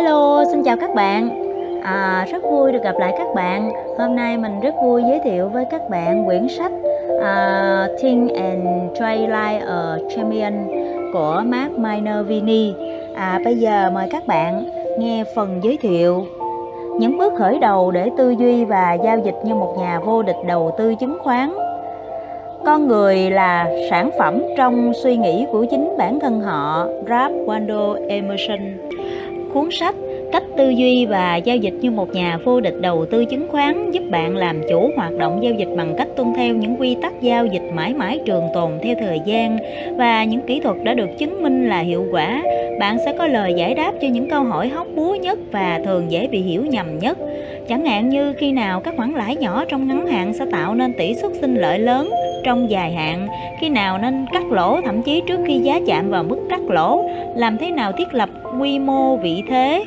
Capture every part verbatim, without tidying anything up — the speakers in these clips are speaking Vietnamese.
Hello, xin chào các bạn. À, rất vui được gặp lại các bạn. Hôm nay mình rất vui giới thiệu với các bạn quyển sách uh, Think and Try Like a Champion của Mark Minervini. À, bây giờ mời các bạn nghe phần giới thiệu. Những bước khởi đầu để tư duy và giao dịch như một nhà vô địch đầu tư chứng khoán. Con người là sản phẩm trong suy nghĩ của chính bản thân họ. Ralph Waldo Emerson. Cuốn sách Cách tư duy và giao dịch như một nhà vô địch đầu tư chứng khoán giúp bạn làm chủ hoạt động giao dịch bằng cách tuân theo những quy tắc giao dịch mãi mãi trường tồn theo thời gian và những kỹ thuật đã được chứng minh là hiệu quả. Bạn sẽ có lời giải đáp cho những câu hỏi hóc búa nhất và thường dễ bị hiểu nhầm nhất. Chẳng hạn như khi nào các khoản lãi nhỏ trong ngắn hạn sẽ tạo nên tỷ suất sinh lợi lớn trong dài hạn, khi nào nên cắt lỗ thậm chí trước khi giá chạm vào mức cắt lỗ, làm thế nào thiết lập quy mô vị thế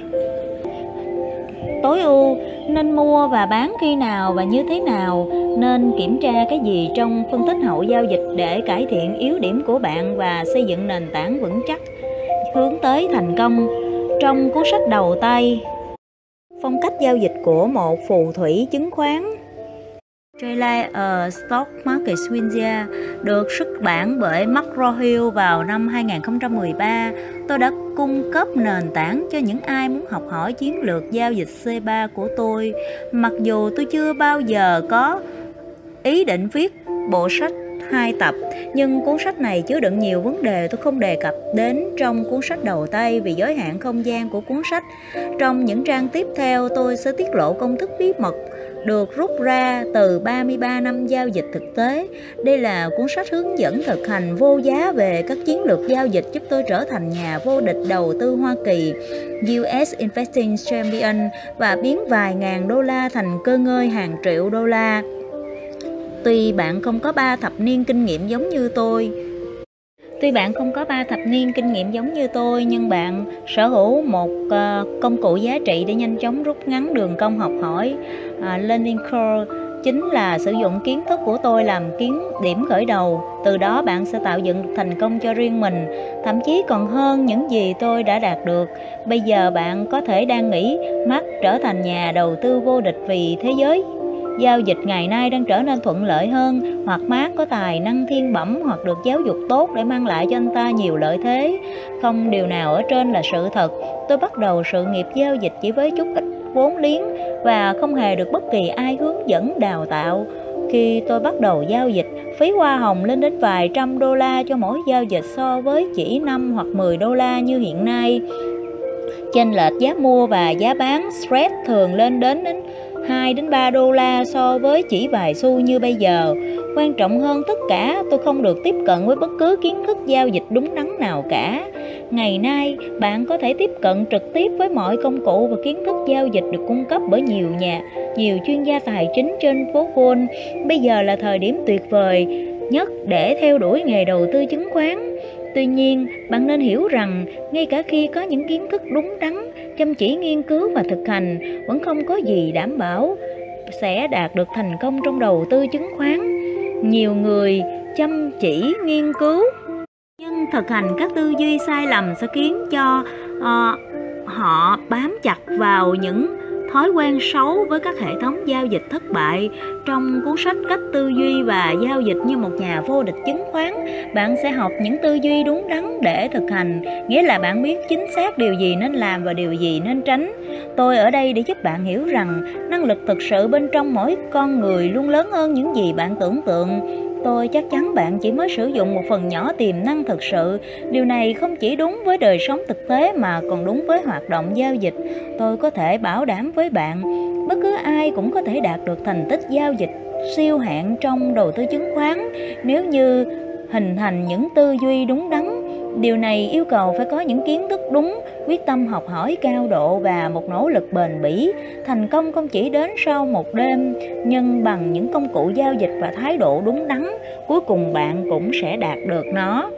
tối ưu, nên mua và bán khi nào và như thế nào, nên kiểm tra cái gì trong phân tích hậu giao dịch để cải thiện yếu điểm của bạn và xây dựng nền tảng vững chắc hướng tới thành công. Trong cuốn sách đầu tay, phong cách giao dịch của một phù thủy chứng khoán, Trade Like a Stock Market Wizard, được xuất bản bởi McGraw-Hill vào năm hai nghìn không trăm mười ba. Tôi đã cung cấp nền tảng cho những ai muốn học hỏi chiến lược giao dịch C ba của tôi. Mặc dù tôi chưa bao giờ có ý định viết bộ sách hai tập, nhưng cuốn sách này chứa đựng nhiều vấn đề tôi không đề cập đến trong cuốn sách đầu tay vì giới hạn không gian của cuốn sách. Trong những trang tiếp theo, tôi sẽ tiết lộ công thức bí mật được rút ra từ ba mươi ba năm giao dịch thực tế. Đây là cuốn sách hướng dẫn thực hành vô giá về các chiến lược giao dịch giúp tôi trở thành nhà vô địch đầu tư Hoa Kỳ, U S Investing Champion, và biến vài ngàn đô la thành cơ ngơi hàng triệu đô la. Tuy bạn không có ba thập niên kinh nghiệm giống như tôi, Tuy bạn không có ba thập niên kinh nghiệm giống như tôi, nhưng bạn sở hữu một uh, công cụ giá trị để nhanh chóng rút ngắn đường cong học hỏi. Uh, Learning Curve chính là sử dụng kiến thức của tôi làm kiến điểm khởi đầu. Từ đó bạn sẽ tạo dựng thành công cho riêng mình, thậm chí còn hơn những gì tôi đã đạt được. Bây giờ bạn có thể đang nghĩ Mark trở thành nhà đầu tư vô địch vì thế giới giao dịch ngày nay đang trở nên thuận lợi hơn, hoặc Mark có tài năng thiên bẩm hoặc được giáo dục tốt để mang lại cho anh ta nhiều lợi thế. Không điều nào ở trên là sự thật. Tôi bắt đầu sự nghiệp giao dịch chỉ với chút ít vốn liếng và không hề được bất kỳ ai hướng dẫn đào tạo. Khi tôi bắt đầu giao dịch, phí hoa hồng lên đến vài trăm đô la cho mỗi giao dịch so với chỉ năm hoặc mười đô la như hiện nay. Chênh lệch giá mua và giá bán spread thường lên đến đến hai đến ba đô la so với chỉ vài xu như bây giờ. Quan trọng hơn tất cả, tôi không được tiếp cận với bất cứ kiến thức giao dịch đúng đắn nào cả. Ngày nay, bạn có thể tiếp cận trực tiếp với mọi công cụ và kiến thức giao dịch được cung cấp bởi nhiều nhà, nhiều chuyên gia tài chính trên phố Wall. Bây giờ là thời điểm tuyệt vời nhất để theo đuổi nghề đầu tư chứng khoán. Tuy nhiên, bạn nên hiểu rằng ngay cả khi có những kiến thức đúng đắn, chăm chỉ nghiên cứu và thực hành, vẫn không có gì đảm bảo sẽ đạt được thành công trong đầu tư chứng khoán. Nhiều người chăm chỉ nghiên cứu nhưng thực hành các tư duy sai lầm sẽ khiến cho uh, họ bám chặt vào những thói quen xấu với các hệ thống giao dịch thất bại. Trong cuốn sách Cách tư duy và giao dịch như một nhà vô địch chứng khoán, bạn sẽ học những tư duy đúng đắn để thực hành, nghĩa là bạn biết chính xác điều gì nên làm và điều gì nên tránh. Tôi ở đây để giúp bạn hiểu rằng năng lực thực sự bên trong mỗi con người luôn lớn hơn những gì bạn tưởng tượng. Tôi chắc chắn bạn chỉ mới sử dụng một phần nhỏ tiềm năng thực sự. Điều này không chỉ đúng với đời sống thực tế mà còn đúng với hoạt động giao dịch. Tôi có thể bảo đảm với bạn, bất cứ ai cũng có thể đạt được thành tích giao dịch siêu hạng trong đầu tư chứng khoán nếu như hình thành những tư duy đúng đắn. Điều này yêu cầu phải có những kiến thức đúng, quyết tâm học hỏi cao độ và một nỗ lực bền bỉ. Thành công không chỉ đến sau một đêm, nhưng bằng những công cụ giao dịch và thái độ đúng đắn, cuối cùng bạn cũng sẽ đạt được nó.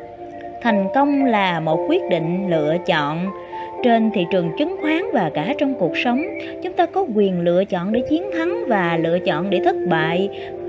Thành công là một quyết định lựa chọn. Trên thị trường chứng khoán và cả trong cuộc sống, chúng ta có quyền lựa chọn để chiến thắng và lựa chọn để thất bại.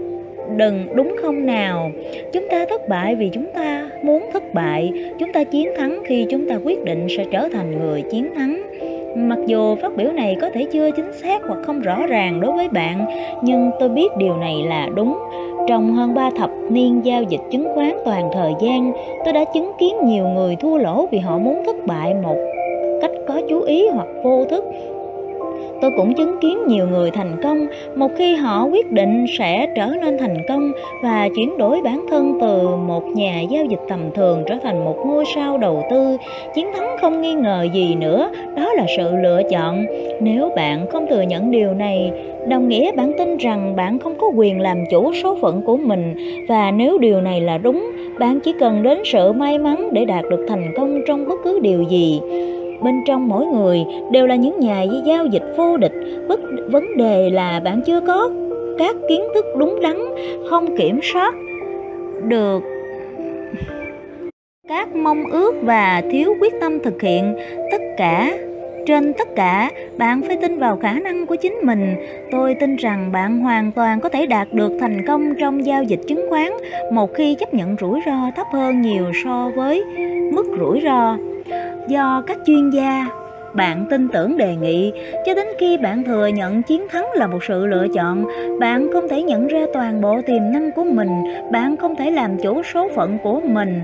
Đừng đúng không nào? Chúng ta thất bại vì chúng ta muốn thất bại. Chúng ta chiến thắng khi chúng ta quyết định sẽ trở thành người chiến thắng. Mặc dù phát biểu này có thể chưa chính xác hoặc không rõ ràng đối với bạn, nhưng tôi biết điều này là đúng. Trong hơn ba thập niên giao dịch chứng khoán toàn thời gian, tôi đã chứng kiến nhiều người thua lỗ vì họ muốn thất bại một cách có chú ý hoặc vô thức. Tôi cũng chứng kiến nhiều người thành công một khi họ quyết định sẽ trở nên thành công và chuyển đổi bản thân từ một nhà giao dịch tầm thường trở thành một ngôi sao đầu tư. Chiến thắng không nghi ngờ gì nữa, đó là sự lựa chọn. Nếu bạn không thừa nhận điều này, đồng nghĩa bạn tin rằng bạn không có quyền làm chủ số phận của mình, và nếu điều này là đúng, bạn chỉ cần đến sự may mắn để đạt được thành công trong bất cứ điều gì. Bên trong mỗi người đều là những nhà giao dịch vô địch. Vấn đề là bạn chưa có các kiến thức đúng đắn, không kiểm soát được các mong ước và thiếu quyết tâm thực hiện. Tất cả Trên tất cả, bạn phải tin vào khả năng của chính mình. Tôi tin rằng bạn hoàn toàn có thể đạt được thành công trong giao dịch chứng khoán một khi chấp nhận rủi ro thấp hơn nhiều so với mức rủi ro do các chuyên gia bạn tin tưởng đề nghị. Cho đến khi bạn thừa nhận chiến thắng là một sự lựa chọn, bạn không thể nhận ra toàn bộ tiềm năng của mình. Bạn không thể làm chủ số phận của mình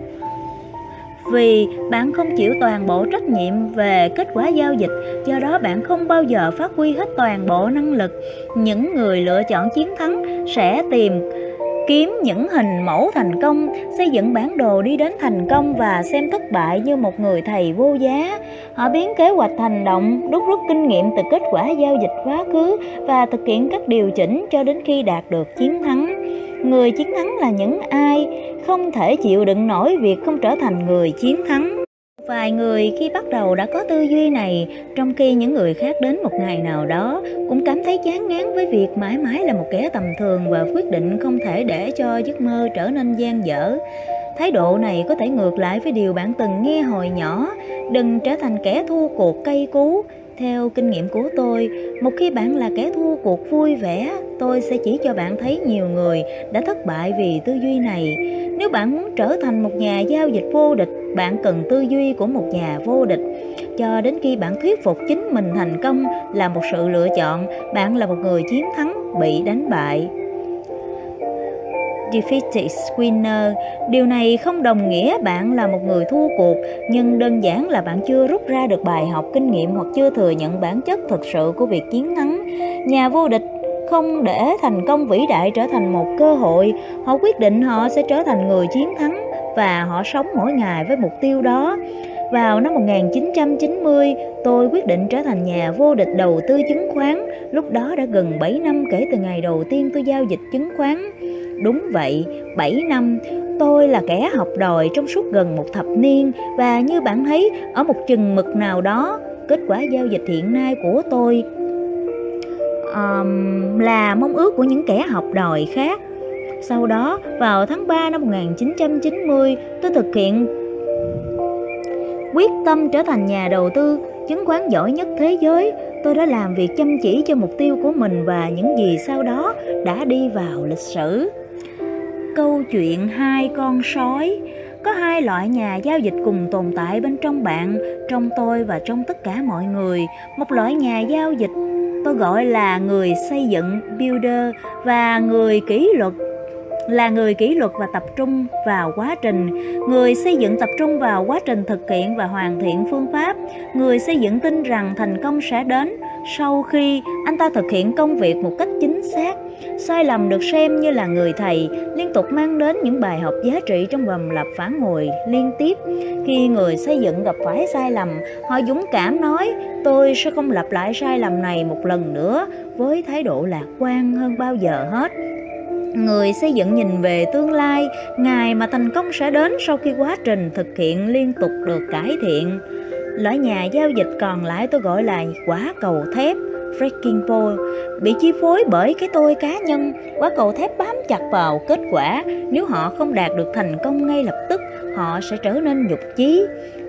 vì bạn không chịu toàn bộ trách nhiệm về kết quả giao dịch. Do đó bạn không bao giờ phát huy hết toàn bộ năng lực. Những người lựa chọn chiến thắng sẽ tìm kiếm những hình mẫu thành công, xây dựng bản đồ đi đến thành công và xem thất bại như một người thầy vô giá. Họ biến kế hoạch hành động, đúc rút kinh nghiệm từ kết quả giao dịch quá khứ và thực hiện các điều chỉnh cho đến khi đạt được chiến thắng. Người chiến thắng là những ai không thể chịu đựng nổi việc không trở thành người chiến thắng. Vài người khi bắt đầu đã có tư duy này, trong khi những người khác đến một ngày nào đó cũng cảm thấy chán ngán với việc mãi mãi là một kẻ tầm thường và quyết định không thể để cho giấc mơ trở nên dang dở. Thái độ này có thể ngược lại với điều bạn từng nghe hồi nhỏ: đừng trở thành kẻ thua cuộc cay cú. Theo kinh nghiệm của tôi, một khi bạn là kẻ thua cuộc vui vẻ, tôi sẽ chỉ cho bạn thấy nhiều người đã thất bại vì tư duy này. Nếu bạn muốn trở thành một nhà giao dịch vô địch, bạn cần tư duy của một nhà vô địch. Cho đến khi bạn thuyết phục chính mình thành công là một sự lựa chọn, bạn là một người chiến thắng bị đánh bại. Defeated winner. Điều này không đồng nghĩa bạn là một người thua cuộc, nhưng đơn giản là bạn chưa rút ra được bài học kinh nghiệm hoặc chưa thừa nhận bản chất thực sự của việc chiến thắng. Nhà vô địch không để thành công vĩ đại trở thành một cơ hội. Họ quyết định họ sẽ trở thành người chiến thắng và họ sống mỗi ngày với mục tiêu đó. Vào năm một nghìn chín trăm chín mươi, tôi quyết định trở thành nhà vô địch đầu tư chứng khoán. Lúc đó đã gần bảy năm kể từ ngày đầu tiên tôi giao dịch chứng khoán. Đúng vậy, bảy năm. Tôi là kẻ học đòi trong suốt gần một thập niên, và như bạn thấy, ở một chừng mực nào đó, kết quả giao dịch hiện nay của tôi um, là mong ước của những kẻ học đòi khác. Sau đó, vào tháng ba năm một nghìn chín trăm chín mươi, tôi thực hiện quyết tâm trở thành nhà đầu tư chứng khoán giỏi nhất thế giới. Tôi đã làm việc chăm chỉ cho mục tiêu của mình, và những gì sau đó đã đi vào lịch sử. Câu chuyện hai con sói. Có hai loại nhà giao dịch cùng tồn tại bên trong bạn, trong tôi và trong tất cả mọi người. Một loại nhà giao dịch tôi gọi là người xây dựng, builder, và người kỷ luật là người kỷ luật và tập trung vào quá trình. Người xây dựng tập trung vào quá trình thực hiện và hoàn thiện phương pháp. Người xây dựng tin rằng thành công sẽ đến sau khi anh ta thực hiện công việc một cách chính xác. Sai lầm được xem như là người thầy, liên tục mang đến những bài học giá trị trong vòng lặp phản hồi liên tiếp. Khi người xây dựng gặp phải sai lầm, họ dũng cảm nói: tôi sẽ không lặp lại sai lầm này một lần nữa, với thái độ lạc quan hơn bao giờ hết. Người xây dựng nhìn về tương lai, ngày mà thành công sẽ đến sau khi quá trình thực hiện liên tục được cải thiện. Loại nhà giao dịch còn lại tôi gọi là quả cầu thép, Wrecking Ball, bị chi phối bởi cái tôi cá nhân. Quả cầu thép bám chặt vào kết quả. Nếu họ không đạt được thành công ngay lập tức, họ sẽ trở nên nhục chí.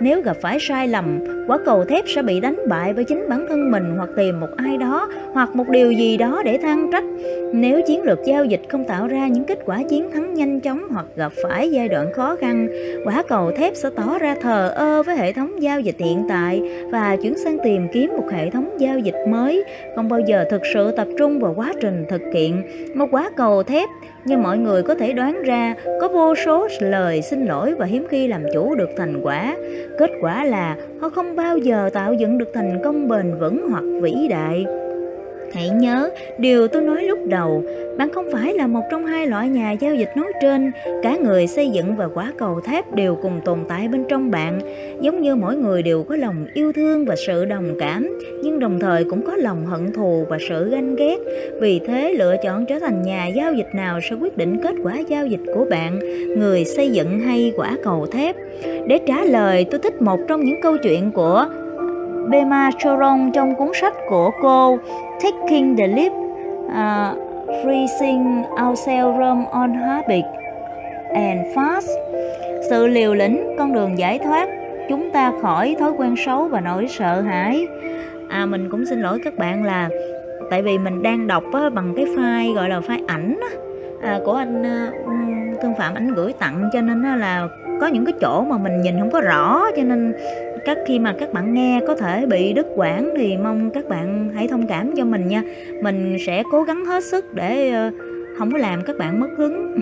Nếu gặp phải sai lầm, quả cầu thép sẽ bị đánh bại bởi chính bản thân mình, hoặc tìm một ai đó hoặc một điều gì đó để than trách. Nếu chiến lược giao dịch không tạo ra những kết quả chiến thắng nhanh chóng hoặc gặp phải giai đoạn khó khăn, quả cầu thép sẽ tỏ ra thờ ơ với hệ thống giao dịch hiện tại và chuyển sang tìm kiếm một hệ thống giao dịch mới, không bao giờ thực sự tập trung vào quá trình thực hiện. Một quả cầu thép, như mọi người có thể đoán ra, có vô số lời xin lỗi và hiếm khi làm chủ được thành quả. Kết quả là họ không bao giờ tạo dựng được thành công bền vững hoặc vĩ đại. Hãy nhớ điều tôi nói lúc đầu, bạn không phải là một trong hai loại nhà giao dịch nói trên. Cả người xây dựng và quả cầu thép đều cùng tồn tại bên trong bạn. Giống như mỗi người đều có lòng yêu thương và sự đồng cảm, nhưng đồng thời cũng có lòng hận thù và sự ganh ghét. Vì thế, lựa chọn trở thành nhà giao dịch nào sẽ quyết định kết quả giao dịch của bạn, người xây dựng hay quả cầu thép. Để trả lời, tôi thích một trong những câu chuyện của Pema Chodron trong cuốn sách của cô Taking the Leap, uh, Freezing Ourselves from on Habit and Fast. Sự liều lĩnh, con đường giải thoát chúng ta khỏi thói quen xấu và nỗi sợ hãi. À, mình cũng xin lỗi các bạn là tại vì mình đang đọc á, bằng cái file gọi là file ảnh á, à, của anh uh, Thương Phạm ảnh gửi tặng, cho nên là có những cái chỗ mà mình nhìn không có rõ, cho nên các khi mà các bạn nghe có thể bị đứt quãng thì mong các bạn hãy thông cảm cho mình nha. Mình sẽ cố gắng hết sức để uh, không có làm các bạn mất hứng.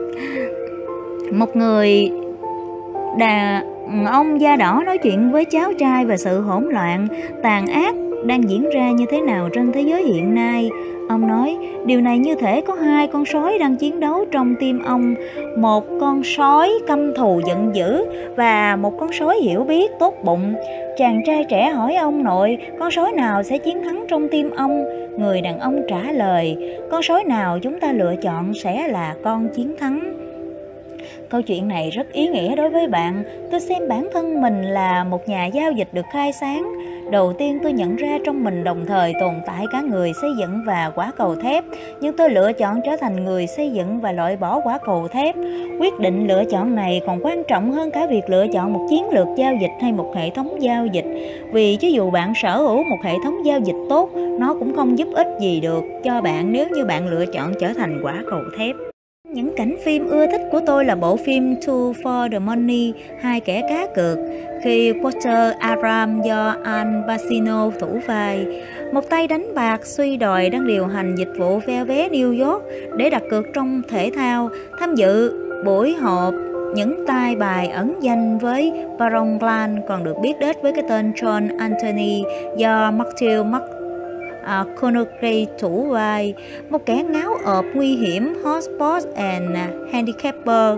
Một người đàn ông da đỏ nói chuyện với cháu trai về sự hỗn loạn, tàn ác đang diễn ra như thế nào trên thế giới hiện nay. Ông nói, điều này như thể có hai con sói đang chiến đấu trong tim ông. Một con sói căm thù giận dữ và một con sói hiểu biết tốt bụng. Chàng trai trẻ hỏi ông nội, con sói nào sẽ chiến thắng trong tim ông? Người đàn ông trả lời, con sói nào chúng ta lựa chọn sẽ là con chiến thắng. Câu chuyện này rất ý nghĩa đối với bạn. Tôi xem bản thân mình là một nhà giao dịch được khai sáng. Đầu tiên tôi nhận ra trong mình đồng thời tồn tại cả người xây dựng và quả cầu thép, nhưng tôi lựa chọn trở thành người xây dựng và loại bỏ quả cầu thép. Quyết định lựa chọn này còn quan trọng hơn cả việc lựa chọn một chiến lược giao dịch hay một hệ thống giao dịch. Vì cho dù bạn sở hữu một hệ thống giao dịch tốt, nó cũng không giúp ích gì được cho bạn nếu như bạn lựa chọn trở thành quả cầu thép. Những cảnh phim ưa thích của tôi là bộ phim Two for the Money, Hai kẻ cá cược, khi Walter Aram do Al Pacino thủ vai. Một tay đánh bạc suy đồi đang điều hành dịch vụ phe vé New York để đặt cược trong thể thao. Tham dự buổi họp những tay bài ẩn danh với Baron Glan, còn được biết đến với cái tên John Anthony do Matthew McConaughey thủ vai, một kẻ ngáo ộp nguy hiểm, hotspot and handicapper.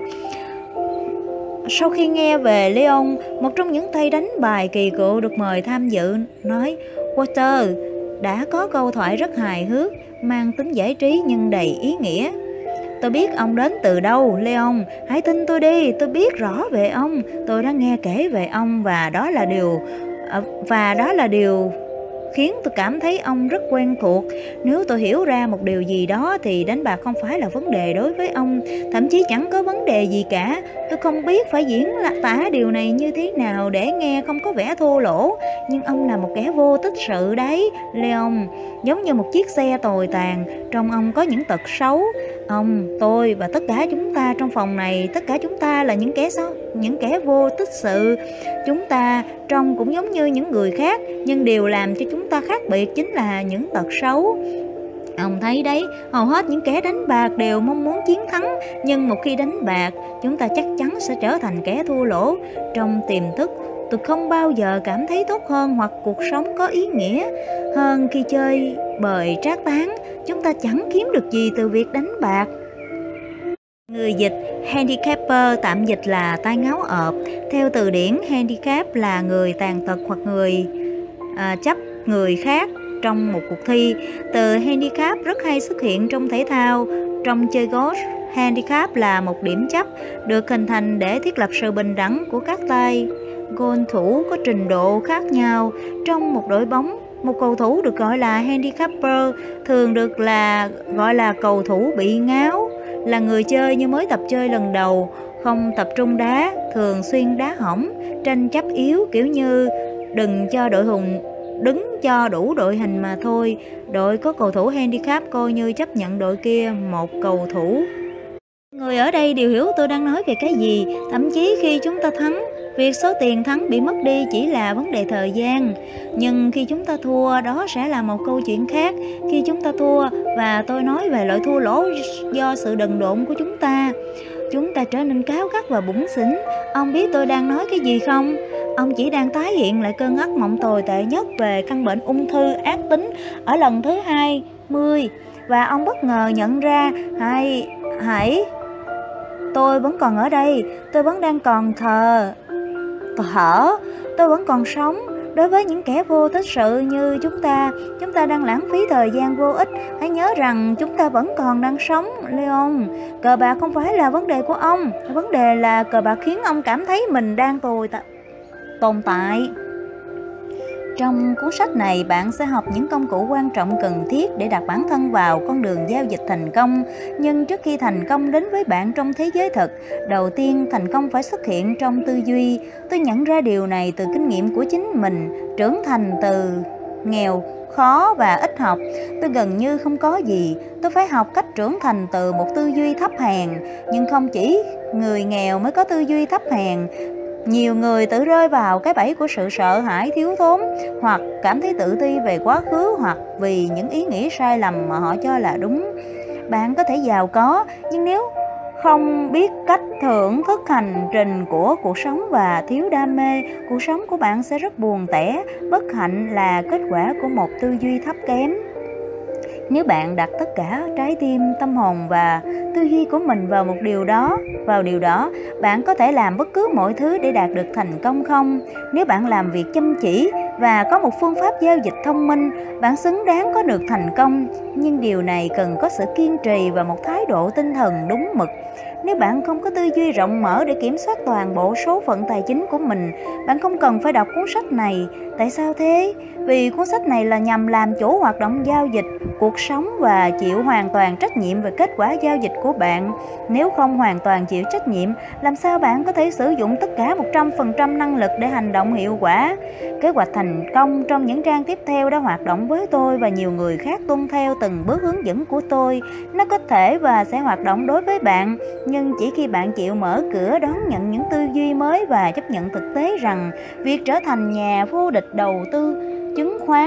Sau khi nghe về Leon, một trong những tay đánh bài kỳ cựu được mời tham dự, nói, Walter đã có câu thoại rất hài hước, mang tính giải trí nhưng đầy ý nghĩa. Tôi biết ông đến từ đâu, Leon, hãy tin tôi đi, tôi biết rõ về ông, tôi đã nghe kể về ông và đó là điều và đó là điều khiến tôi cảm thấy ông rất quen thuộc. Nếu tôi hiểu ra một điều gì đó thì đánh bạc không phải là vấn đề đối với ông, thậm chí chẳng có vấn đề gì cả. Tôi không biết phải diễn tả điều này như thế nào để nghe không có vẻ thô lỗ, nhưng ông là một kẻ vô tích sự đấy, Leon, giống như một chiếc xe tồi tàn. Trong ông có những tật xấu. Ông, tôi và tất cả chúng ta trong phòng này, tất cả chúng ta là những kẻ xấu, những kẻ vô tích sự. Chúng ta trông cũng giống như những người khác, nhưng điều làm cho chúng ta khác biệt chính là những tật xấu. Ông thấy đấy, hầu hết những kẻ đánh bạc đều mong muốn chiến thắng, nhưng một khi đánh bạc, chúng ta chắc chắn sẽ trở thành kẻ thua lỗ. Trong tiềm thức, tôi không bao giờ cảm thấy tốt hơn hoặc cuộc sống có ý nghĩa hơn khi chơi bời trác tán. Chúng ta chẳng kiếm được gì từ việc đánh bạc. Người dịch handicapper tạm dịch là tai ngáo ộp. Theo từ điển, handicap là người tàn tật hoặc người à, chấp người khác trong một cuộc thi. Từ handicap rất hay xuất hiện trong thể thao. Trong chơi golf, handicap là một điểm chấp được hình thành để thiết lập sự bình đẳng của các tay golf thủ có trình độ khác nhau. Trong một đội bóng, một cầu thủ được gọi là handicapper thường được là gọi là cầu thủ bị ngáo, là người chơi như mới tập chơi lần đầu, không tập trung đá, thường xuyên đá hỏng, tranh chấp yếu kiểu như đừng cho đội hùng đứng cho đủ đội hình mà thôi. Đội có cầu thủ handicap coi như chấp nhận đội kia một cầu thủ. Người ở đây đều hiểu tôi đang nói về cái gì. Thậm chí khi chúng ta thắng, việc số tiền thắng bị mất đi chỉ là vấn đề thời gian. Nhưng khi chúng ta thua, đó sẽ là một câu chuyện khác. Khi chúng ta thua, và tôi nói về loại thua lỗ do sự đần độn của chúng ta, chúng ta trở nên cáu gắt và bủn xỉn. Ông biết tôi đang nói cái gì không? Ông chỉ đang tái hiện lại cơn ác mộng tồi tệ nhất về căn bệnh ung thư ác tính ở lần thứ hai mươi. Và ông bất ngờ nhận ra, hãy, hãy, tôi vẫn còn ở đây, tôi vẫn đang còn thờ, thở, tôi vẫn còn sống. Đối với những kẻ vô tích sự như chúng ta, chúng ta đang lãng phí thời gian vô ích. Hãy nhớ rằng chúng ta vẫn còn đang sống, Leon. Cờ bạc không phải là vấn đề của ông. Vấn đề là cờ bạc khiến ông cảm thấy mình đang tồi tồn tại. Trong cuốn sách này, bạn sẽ học những công cụ quan trọng cần thiết để đặt bản thân vào con đường giao dịch thành công. Nhưng trước khi thành công đến với bạn trong thế giới thực, đầu tiên thành công phải xuất hiện trong tư duy. Tôi nhận ra điều này từ kinh nghiệm của chính mình. Trưởng thành từ nghèo, khó và ít học, tôi gần như không có gì. Tôi phải học cách trưởng thành từ một tư duy thấp hèn. Nhưng không chỉ người nghèo mới có tư duy thấp hèn. Nhiều người tự rơi vào cái bẫy của sự sợ hãi thiếu thốn, hoặc cảm thấy tự ti về quá khứ, hoặc vì những ý nghĩ sai lầm mà họ cho là đúng. Bạn có thể giàu có, nhưng nếu không biết cách thưởng thức hành trình của cuộc sống và thiếu đam mê, cuộc sống của bạn sẽ rất buồn tẻ. Bất hạnh là kết quả của một tư duy thấp kém. Nếu bạn đặt tất cả trái tim, tâm hồn và tư duy của mình vào một điều đó, vào điều đó, bạn có thể làm bất cứ mọi thứ để đạt được thành công không? Nếu bạn làm việc chăm chỉ và có một phương pháp giao dịch thông minh, bạn xứng đáng có được thành công. Nhưng điều này cần có sự kiên trì và một thái độ tinh thần đúng mực. Nếu bạn không có tư duy rộng mở để kiểm soát toàn bộ số phận tài chính của mình, bạn không cần phải đọc cuốn sách này. Tại sao thế? Vì cuốn sách này là nhằm làm chủ hoạt động giao dịch, cuộc sống và chịu hoàn toàn trách nhiệm về kết quả giao dịch của bạn. Nếu không hoàn toàn chịu trách nhiệm, làm sao bạn có thể sử dụng tất cả một trăm phần trăm năng lực để hành động hiệu quả? Kế hoạch thành công trong những trang tiếp theo đã hoạt động với tôi và nhiều người khác tuân theo từng bước hướng dẫn của tôi. Nó có thể và sẽ hoạt động đối với bạn, nhưng chỉ khi bạn chịu mở cửa đón nhận những tư duy mới và chấp nhận thực tế rằng việc trở thành nhà vô địch đầu tư chứng khoán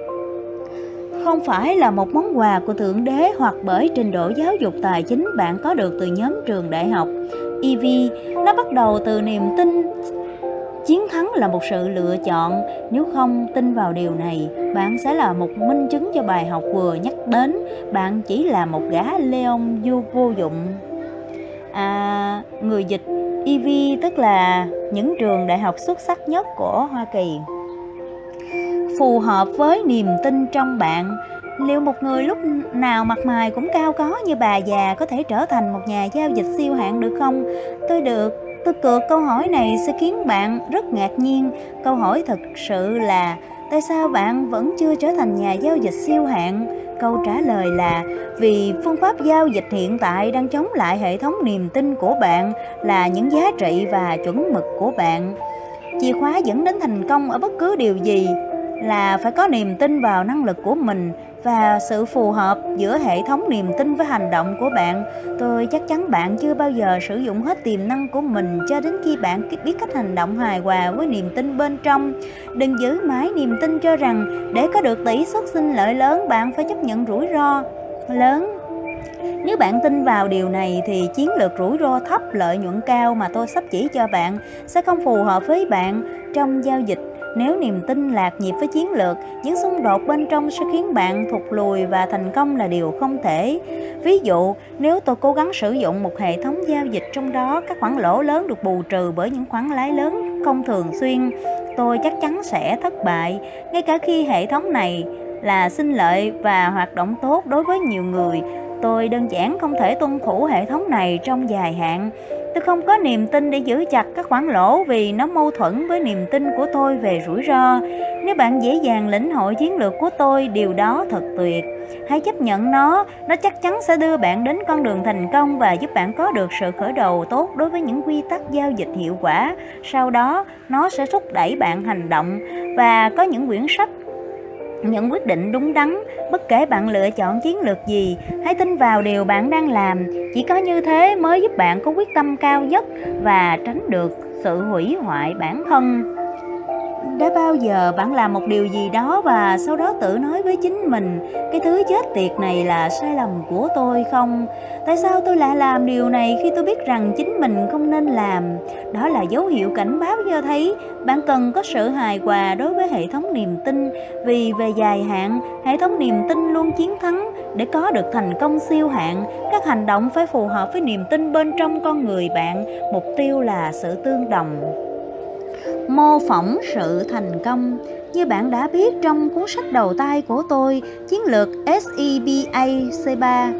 không phải là một món quà của Thượng Đế hoặc bởi trình độ giáo dục tài chính bạn có được từ nhóm trường đại học e vê. Nó bắt đầu từ niềm tin chiến thắng là một sự lựa chọn. Nếu không tin vào điều này, bạn sẽ là một minh chứng cho bài học vừa nhắc đến. Bạn chỉ là một gã Leon vô, vô dụng. À, người dịch e vê tức là những trường đại học xuất sắc nhất của Hoa Kỳ. Phù hợp với niềm tin trong bạn. Liệu một người lúc nào mặt mày cũng cao có như bà già có thể trở thành một nhà giao dịch siêu hạng được không? Tôi được Tôi cược câu hỏi này sẽ khiến bạn rất ngạc nhiên. Câu hỏi thực sự là tại sao bạn vẫn chưa trở thành nhà giao dịch siêu hạng? Câu trả lời là vì phương pháp giao dịch hiện tại đang chống lại hệ thống niềm tin của bạn, là những giá trị và chuẩn mực của bạn. Chìa khóa dẫn đến thành công ở bất cứ điều gì là phải có niềm tin vào năng lực của mình và sự phù hợp giữa hệ thống niềm tin với hành động của bạn. Tôi chắc chắn bạn chưa bao giờ sử dụng hết tiềm năng của mình cho đến khi bạn biết cách hành động hài hòa với niềm tin bên trong. Đừng giữ mãi niềm tin cho rằng để có được tỷ suất sinh lợi lớn, bạn phải chấp nhận rủi ro lớn. Nếu bạn tin vào điều này thì chiến lược rủi ro thấp lợi nhuận cao mà tôi sắp chỉ cho bạn sẽ không phù hợp với bạn trong giao dịch. Nếu niềm tin lạc nhịp với chiến lược, những xung đột bên trong sẽ khiến bạn thụt lùi và thành công là điều không thể. Ví dụ, nếu tôi cố gắng sử dụng một hệ thống giao dịch trong đó các khoản lỗ lớn được bù trừ bởi những khoản lãi lớn không thường xuyên, tôi chắc chắn sẽ thất bại. Ngay cả khi hệ thống này là sinh lợi và hoạt động tốt đối với nhiều người, tôi đơn giản không thể tuân thủ hệ thống này trong dài hạn. Tôi không có niềm tin để giữ chặt các khoản lỗ vì nó mâu thuẫn với niềm tin của tôi về rủi ro. Nếu bạn dễ dàng lĩnh hội chiến lược của tôi, điều đó thật tuyệt. Hãy chấp nhận nó, nó chắc chắn sẽ đưa bạn đến con đường thành công và giúp bạn có được sự khởi đầu tốt đối với những quy tắc giao dịch hiệu quả. Sau đó, nó sẽ thúc đẩy bạn hành động và có những quyển sách, những quyết định đúng đắn. Bất kể bạn lựa chọn chiến lược gì, hãy tin vào điều bạn đang làm. Chỉ có như thế mới giúp bạn có quyết tâm cao nhất và tránh được sự hủy hoại bản thân. Đã bao giờ bạn làm một điều gì đó và sau đó tự nói với chính mình, cái thứ chết tiệt này là sai lầm của tôi không? Tại sao tôi lại làm điều này khi tôi biết rằng chính mình không nên làm? Đó là dấu hiệu cảnh báo cho thấy bạn cần có sự hài hòa đối với hệ thống niềm tin, vì về dài hạn, hệ thống niềm tin luôn chiến thắng. Để có được thành công siêu hạn, các hành động phải phù hợp với niềm tin bên trong con người bạn. Mục tiêu là sự tương đồng. Mô phỏng sự thành công. Như bạn đã biết trong cuốn sách đầu tay của tôi, Chiến lược ét e bê a xê ba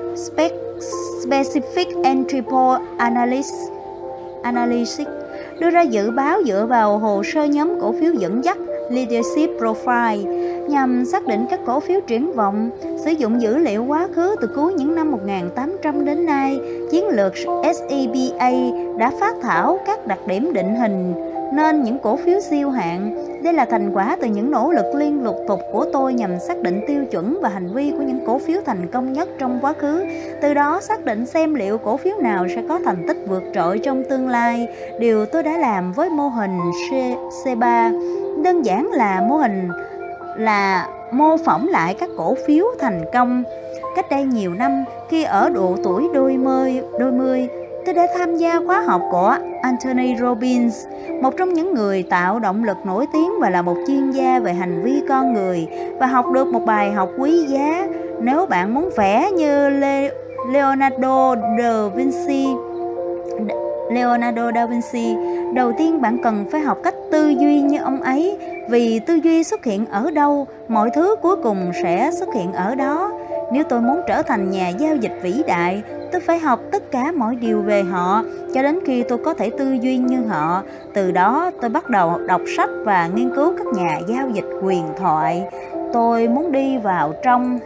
Specific Entrepreneur Analysis, Analysis đưa ra dự báo dựa vào hồ sơ nhóm cổ phiếu dẫn dắt Leadership Profile nhằm xác định các cổ phiếu triển vọng. Sử dụng dữ liệu quá khứ từ cuối những năm một nghìn tám trăm đến nay, chiến lược ét e bê a đã phát thảo các đặc điểm định hình nên những cổ phiếu siêu hạn. Đây là thành quả từ những nỗ lực liên lục tục của tôi nhằm xác định tiêu chuẩn và hành vi của những cổ phiếu thành công nhất trong quá khứ, từ đó xác định xem liệu cổ phiếu nào sẽ có thành tích vượt trội trong tương lai. Điều tôi đã làm với mô hình xê ba đơn giản là mô hình là mô phỏng lại các cổ phiếu thành công. Cách đây nhiều năm, khi ở độ tuổi đôi mươi, đôi mươi tôi đã tham gia khóa học của Anthony Robbins, một trong những người tạo động lực nổi tiếng và là một chuyên gia về hành vi con người, và học được một bài học quý giá. Nếu bạn muốn vẽ như Le Leonardo da Vinci, Leonardo da Vinci, đầu tiên bạn cần phải học cách tư duy như ông ấy, vì tư duy xuất hiện ở đâu, mọi thứ cuối cùng sẽ xuất hiện ở đó. Nếu tôi muốn trở thành nhà giao dịch vĩ đại, tôi phải học tất cả mọi điều về họ cho đến khi tôi có thể tư duy như họ. Từ đó tôi bắt đầu đọc sách và nghiên cứu các nhà giao dịch huyền thoại. Tôi muốn đi vào trong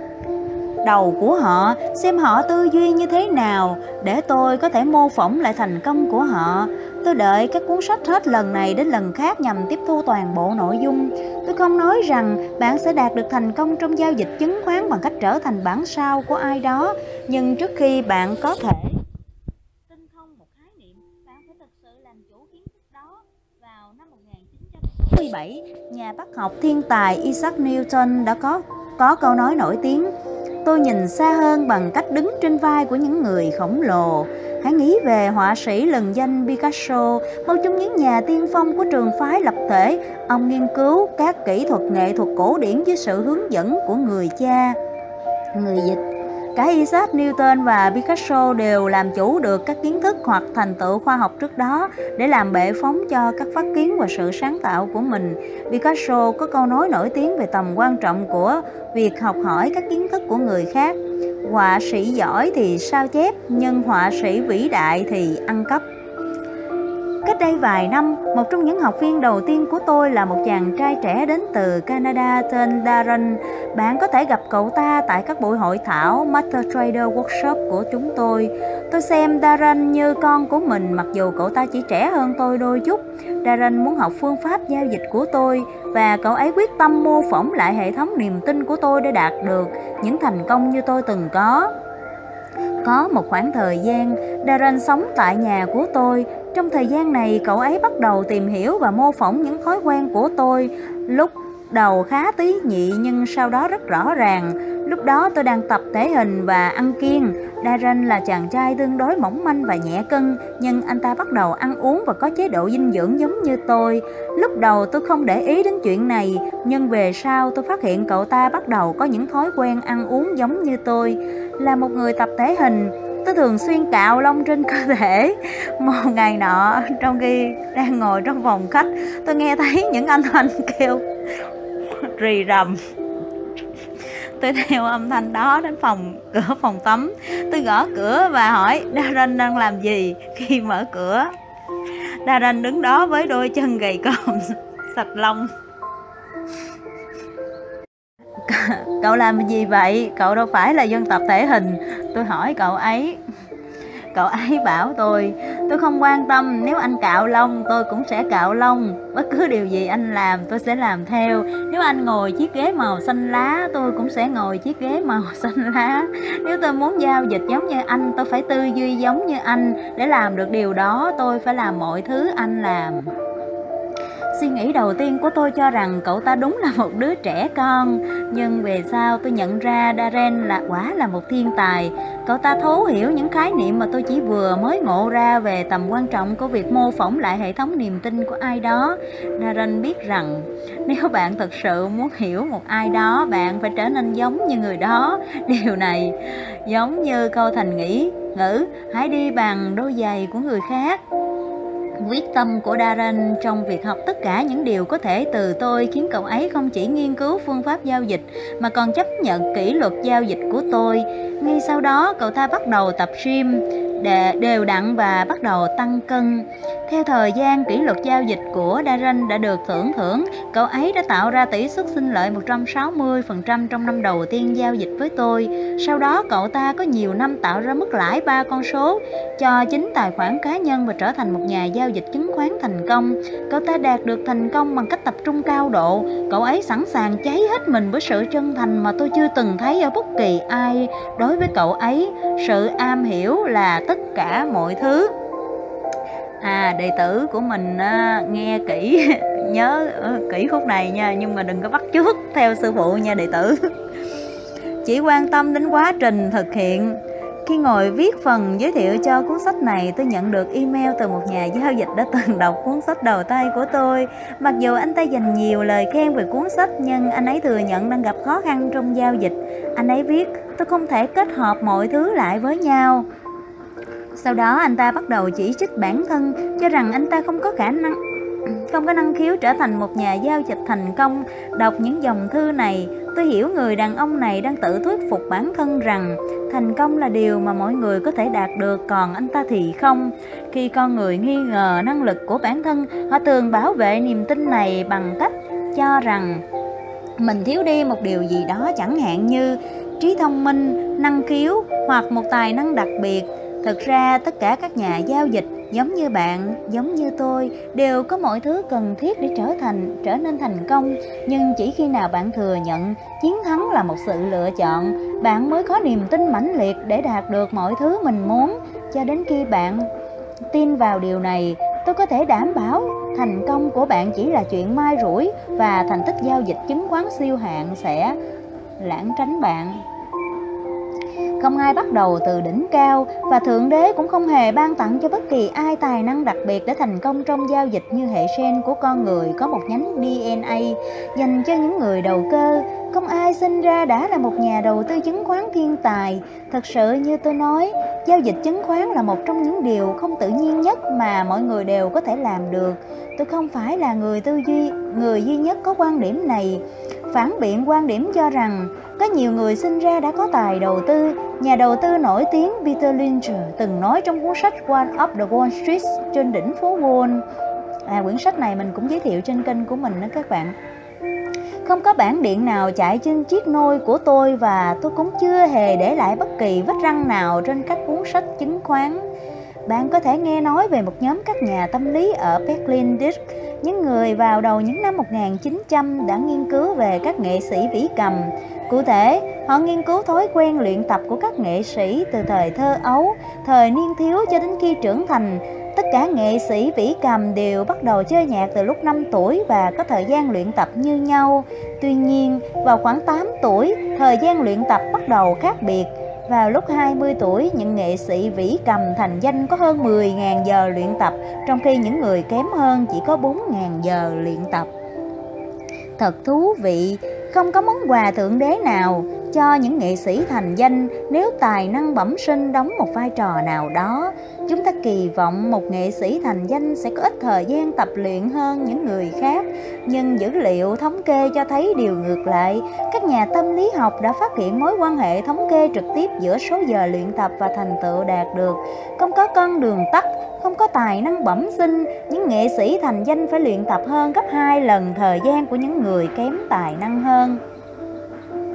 đầu của họ, xem họ tư duy như thế nào để tôi có thể mô phỏng lại thành công của họ. Tôi đợi các cuốn sách hết lần này đến lần khác nhằm tiếp thu toàn bộ nội dung. Tôi không nói rằng bạn sẽ đạt được thành công trong giao dịch chứng khoán bằng cách trở thành bản sao của ai đó, nhưng trước khi bạn có thể tinh thông một khái niệm, bạn phải thực sự làm chủ kiến thức đó. Vào năm một nghìn chín trăm sáu mươi bảy, nhà bác học thiên tài Isaac Newton đã có có câu nói nổi tiếng: tôi nhìn xa hơn bằng cách đứng trên vai của những người khổng lồ. Hãy nghĩ về họa sĩ lừng danh Picasso, một trong những nhà tiên phong của trường phái lập thể. Ông nghiên cứu các kỹ thuật nghệ thuật cổ điển với sự hướng dẫn của người cha, người dịch. Cả Isaac Newton và Picasso đều làm chủ được các kiến thức hoặc thành tựu khoa học trước đó để làm bệ phóng cho các phát kiến và sự sáng tạo của mình. Picasso có câu nói nổi tiếng về tầm quan trọng của việc học hỏi các kiến thức của người khác: họa sĩ giỏi thì sao chép, nhưng họa sĩ vĩ đại thì ăn cắp. Cách đây vài năm, một trong những học viên đầu tiên của tôi là một chàng trai trẻ đến từ Canada tên Darren. Bạn có thể gặp cậu ta tại các buổi hội thảo Master Trader Workshop của chúng tôi. Tôi xem Darren như con của mình, mặc dù cậu ta chỉ trẻ hơn tôi đôi chút. Darren muốn học phương pháp giao dịch của tôi, và cậu ấy quyết tâm mô phỏng lại hệ thống niềm tin của tôi để đạt được những thành công như tôi từng có. Có một khoảng thời gian, Darren sống tại nhà của tôi. Trong thời gian này, cậu ấy bắt đầu tìm hiểu và mô phỏng những thói quen của tôi. Lúc đầu khá tế nhị nhưng sau đó rất rõ ràng. Lúc đó tôi đang tập thể hình và ăn kiêng. Darren là chàng trai tương đối mỏng manh và nhẹ cân, nhưng anh ta bắt đầu ăn uống và có chế độ dinh dưỡng giống như tôi. Lúc đầu tôi không để ý đến chuyện này, nhưng về sau tôi phát hiện cậu ta bắt đầu có những thói quen ăn uống giống như tôi. Là một người tập thể hình, tôi thường xuyên cạo lông trên cơ thể. Một ngày nọ, trong khi đang ngồi trong phòng khách, tôi nghe thấy những âm thanh kêu rì rầm. Tôi theo âm thanh đó đến phòng cửa phòng tắm. Tôi gõ cửa và hỏi Darren đang làm gì. Khi mở cửa, Darren đứng đó với đôi chân gầy còm, sạch lông. Cậu làm gì vậy? Cậu đâu phải là dân tập thể hình. Tôi hỏi cậu ấy. Cậu ấy bảo tôi, tôi không quan tâm, nếu anh cạo lông tôi cũng sẽ cạo lông. Bất cứ điều gì anh làm tôi sẽ làm theo. Nếu anh ngồi chiếc ghế màu xanh lá tôi cũng sẽ ngồi chiếc ghế màu xanh lá. Nếu tôi muốn giao dịch giống như anh, tôi phải tư duy giống như anh. Để làm được điều đó tôi phải làm mọi thứ anh làm. Suy nghĩ đầu tiên của tôi cho rằng cậu ta đúng là một đứa trẻ con. Nhưng về sau tôi nhận ra Darren là quả là một thiên tài. Cậu ta thấu hiểu những khái niệm mà tôi chỉ vừa mới ngộ ra về tầm quan trọng của việc mô phỏng lại hệ thống niềm tin của ai đó. Darren biết rằng nếu bạn thực sự muốn hiểu một ai đó, bạn phải trở nên giống như người đó. Điều này giống như câu thành ngữ ngữ hãy đi bằng đôi giày của người khác. Quyết tâm của Darren trong việc học tất cả những điều có thể từ tôi khiến cậu ấy không chỉ nghiên cứu phương pháp giao dịch mà còn chấp nhận kỷ luật giao dịch của tôi. Ngay sau đó cậu ta bắt đầu tập gym đều đặn và bắt đầu tăng cân. Theo thời gian, kỷ luật giao dịch của Darren đã được thưởng thưởng. Cậu ấy đã tạo ra tỷ suất sinh lợi một trăm sáu mươi phần trăm trong năm đầu tiên giao dịch với tôi. Sau đó cậu ta có nhiều năm tạo ra mức lãi ba con số cho chính tài khoản cá nhân và trở thành một nhà giao dịch chứng khoán thành công. Cậu ta đạt được thành công bằng cách tập trung cao độ. Cậu ấy sẵn sàng cháy hết mình với sự chân thành mà tôi chưa từng thấy ở bất kỳ ai. Đối với cậu ấy, sự am hiểu là tất cả mọi thứ. À, đệ tử của mình à, nghe kỹ, nhớ uh, kỹ khúc này nha, nhưng mà đừng có bắt chước theo sư phụ nha đệ tử. Chỉ quan tâm đến quá trình thực hiện. Khi ngồi viết phần giới thiệu cho cuốn sách này, tôi nhận được email từ một nhà giao dịch đã từng đọc cuốn sách đầu tay của tôi. Mặc dù anh ta dành nhiều lời khen về cuốn sách, nhưng anh ấy thừa nhận đang gặp khó khăn trong giao dịch. Anh ấy viết, tôi không thể kết hợp mọi thứ lại với nhau. Sau đó anh ta bắt đầu chỉ trích bản thân, cho rằng anh ta không có khả năng, không có năng khiếu trở thành một nhà giao dịch thành công. Đọc những dòng thư này, tôi hiểu người đàn ông này đang tự thuyết phục bản thân rằng thành công là điều mà mọi người có thể đạt được, còn anh ta thì không. Khi con người nghi ngờ năng lực của bản thân, họ thường bảo vệ niềm tin này bằng cách cho rằng mình thiếu đi một điều gì đó, chẳng hạn như trí thông minh, năng khiếu hoặc một tài năng đặc biệt. Thực ra tất cả các nhà giao dịch giống như bạn, giống như tôi, đều có mọi thứ cần thiết để trở thành trở nên thành công. Nhưng chỉ khi nào bạn thừa nhận chiến thắng là một sự lựa chọn, bạn mới có niềm tin mãnh liệt để đạt được mọi thứ mình muốn. Cho đến khi bạn tin vào điều này, tôi có thể đảm bảo thành công của bạn chỉ là chuyện mai rủi, và thành tích giao dịch chứng khoán siêu hạng sẽ lãng tránh bạn. Không ai bắt đầu từ đỉnh cao, và Thượng Đế cũng không hề ban tặng cho bất kỳ ai tài năng đặc biệt để thành công trong giao dịch như hệ gen của con người có một nhánh đê en a dành cho những người đầu cơ. Không ai sinh ra đã là một nhà đầu tư chứng khoán thiên tài. Thật sự như tôi nói, giao dịch chứng khoán là một trong những điều không tự nhiên nhất mà mọi người đều có thể làm được. Tôi không phải là người tư duy, người duy nhất có quan điểm này. Phản biện quan điểm cho rằng có nhiều người sinh ra đã có tài đầu tư. Nhà đầu tư nổi tiếng Peter Lynch từng nói trong cuốn sách One of the Wall Street, trên đỉnh phố Wall. À, quyển sách này mình cũng giới thiệu trên kênh của mình đó các bạn. Không có bản điện nào chạy trên chiếc nôi của tôi, và tôi cũng chưa hề để lại bất kỳ vết răng nào trên các cuốn sách chứng khoán. Bạn có thể nghe nói về một nhóm các nhà tâm lý ở Berlin Disk, những người vào đầu những năm một nghìn chín trăm đã nghiên cứu về các nghệ sĩ vĩ cầm. Cụ thể, họ nghiên cứu thói quen luyện tập của các nghệ sĩ từ thời thơ ấu, thời niên thiếu cho đến khi trưởng thành. Tất cả nghệ sĩ vĩ cầm đều bắt đầu chơi nhạc từ lúc năm tuổi và có thời gian luyện tập như nhau. Tuy nhiên, vào khoảng tám tuổi, thời gian luyện tập bắt đầu khác biệt. Vào lúc hai mươi tuổi, những nghệ sĩ vĩ cầm thành danh có hơn mười nghìn giờ luyện tập, trong khi những người kém hơn chỉ có bốn nghìn giờ luyện tập. Thật thú vị, không có món quà thượng đế nào cho những nghệ sĩ thành danh nếu tài năng bẩm sinh đóng một vai trò nào đó. Chúng ta kỳ vọng một nghệ sĩ thành danh sẽ có ít thời gian tập luyện hơn những người khác, nhưng dữ liệu thống kê cho thấy điều ngược lại. Các nhà tâm lý học đã phát hiện mối quan hệ thống kê trực tiếp giữa số giờ luyện tập và thành tựu đạt được. Không có con đường tắt, không có tài năng bẩm sinh, những nghệ sĩ thành danh phải luyện tập hơn gấp hai lần thời gian của những người kém tài năng hơn.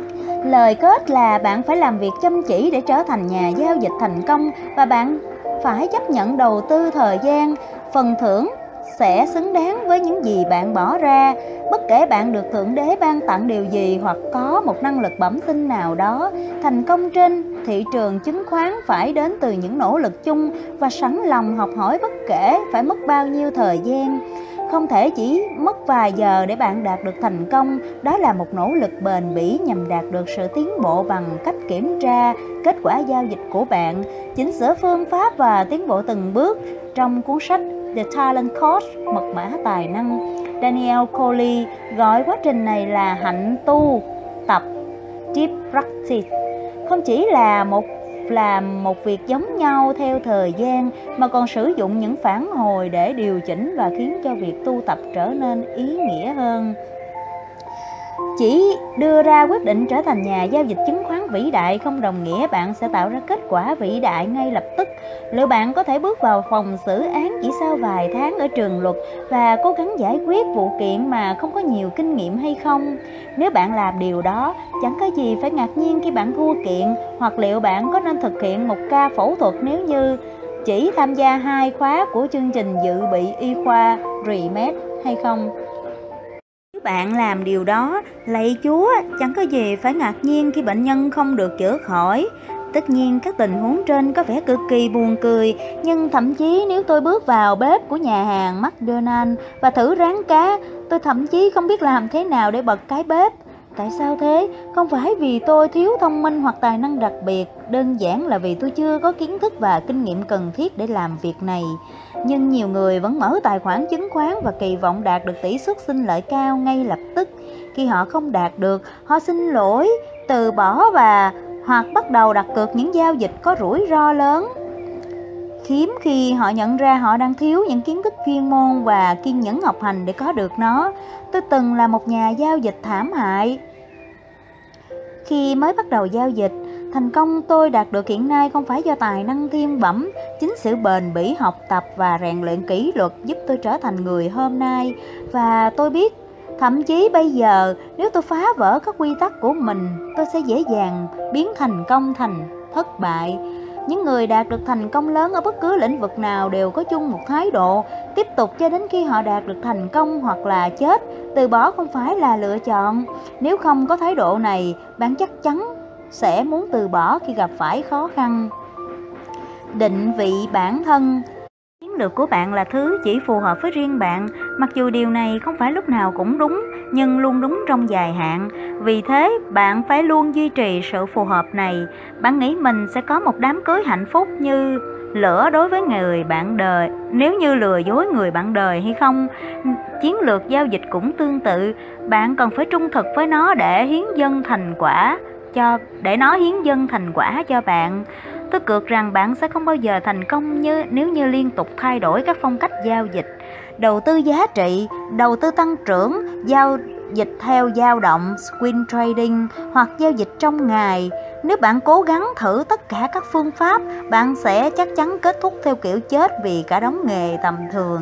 Lời kết là bạn phải làm việc chăm chỉ để trở thành nhà giao dịch thành công, và bạn phải chấp nhận đầu tư thời gian. Phần thưởng sẽ xứng đáng với những gì bạn bỏ ra. Bất kể bạn được Thượng Đế ban tặng điều gì hoặc có một năng lực bẩm sinh nào đó, thành công trên thị trường chứng khoán phải đến từ những nỗ lực chung và sẵn lòng học hỏi bất kể phải mất bao nhiêu thời gian. Không thể chỉ mất vài giờ để bạn đạt được thành công. Đó là một nỗ lực bền bỉ nhằm đạt được sự tiến bộ bằng cách kiểm tra kết quả giao dịch của bạn, chỉnh sửa phương pháp và tiến bộ từng bước. Trong cuốn sách The Talent Coach, mật mã tài năng, Daniel Coley gọi quá trình này là hạnh tu tập, deep practice. Không chỉ là một làm một việc giống nhau theo thời gian, mà còn sử dụng những phản hồi để điều chỉnh và khiến cho việc tu tập trở nên ý nghĩa hơn. Chỉ đưa ra quyết định trở thành nhà giao dịch chứng khoán vĩ đại không đồng nghĩa bạn sẽ tạo ra kết quả vĩ đại ngay lập tức. Liệu bạn có thể bước vào phòng xử án chỉ sau vài tháng ở trường luật và cố gắng giải quyết vụ kiện mà không có nhiều kinh nghiệm hay không? Nếu bạn làm điều đó, chẳng có gì phải ngạc nhiên khi bạn thua kiện. Hoặc liệu bạn có nên thực hiện một ca phẫu thuật nếu như chỉ tham gia hai khóa của chương trình dự bị y khoa REMED hay không? Nếu bạn làm điều đó, lạy Chúa, chẳng có gì phải ngạc nhiên khi bệnh nhân không được chữa khỏi. Tất nhiên các tình huống trên có vẻ cực kỳ buồn cười, nhưng thậm chí nếu tôi bước vào bếp của nhà hàng McDonald's và thử rán cá, tôi thậm chí không biết làm thế nào để bật cái bếp. Tại sao thế? Không phải vì tôi thiếu thông minh hoặc tài năng đặc biệt, đơn giản là vì tôi chưa có kiến thức và kinh nghiệm cần thiết để làm việc này. Nhưng nhiều người vẫn mở tài khoản chứng khoán và kỳ vọng đạt được tỷ suất sinh lợi cao ngay lập tức. Khi họ không đạt được, họ xin lỗi, từ bỏ và hoặc bắt đầu đặt cược những giao dịch có rủi ro lớn. Hiếm khi họ nhận ra họ đang thiếu những kiến thức chuyên môn và kiên nhẫn học hành để có được nó. Tôi từng là một nhà giao dịch thảm hại. Khi mới bắt đầu giao dịch, thành công tôi đạt được hiện nay không phải do tài năng thiên bẩm, chính sự bền bỉ học tập và rèn luyện kỷ luật giúp tôi trở thành người hôm nay. Và tôi biết, thậm chí bây giờ, nếu tôi phá vỡ các quy tắc của mình, tôi sẽ dễ dàng biến thành công thành thất bại. Những người đạt được thành công lớn ở bất cứ lĩnh vực nào đều có chung một thái độ, tiếp tục cho đến khi họ đạt được thành công hoặc là chết. Từ bỏ không phải là lựa chọn. Nếu không có thái độ này, bạn chắc chắn sẽ muốn từ bỏ khi gặp phải khó khăn. Định vị bản thân. Chiến lược của bạn là thứ chỉ phù hợp với riêng bạn, mặc dù điều này không phải lúc nào cũng đúng, nhưng luôn đúng trong dài hạn. Vì thế, bạn phải luôn duy trì sự phù hợp này. Bạn nghĩ mình sẽ có một đám cưới hạnh phúc như lửa đối với người bạn đời, nếu như lừa dối người bạn đời hay không? Chiến lược giao dịch cũng tương tự, bạn cần phải trung thực với nó để hiến dâng thành quả cho để nó hiến dâng thành quả cho bạn. Tôi cược rằng bạn sẽ không bao giờ thành công như nếu như liên tục thay đổi các phong cách giao dịch. Đầu tư giá trị, đầu tư tăng trưởng, giao dịch theo dao động, swing trading hoặc giao dịch trong ngày. Nếu bạn cố gắng thử tất cả các phương pháp, bạn sẽ chắc chắn kết thúc theo kiểu chết vì cả đống nghề tầm thường.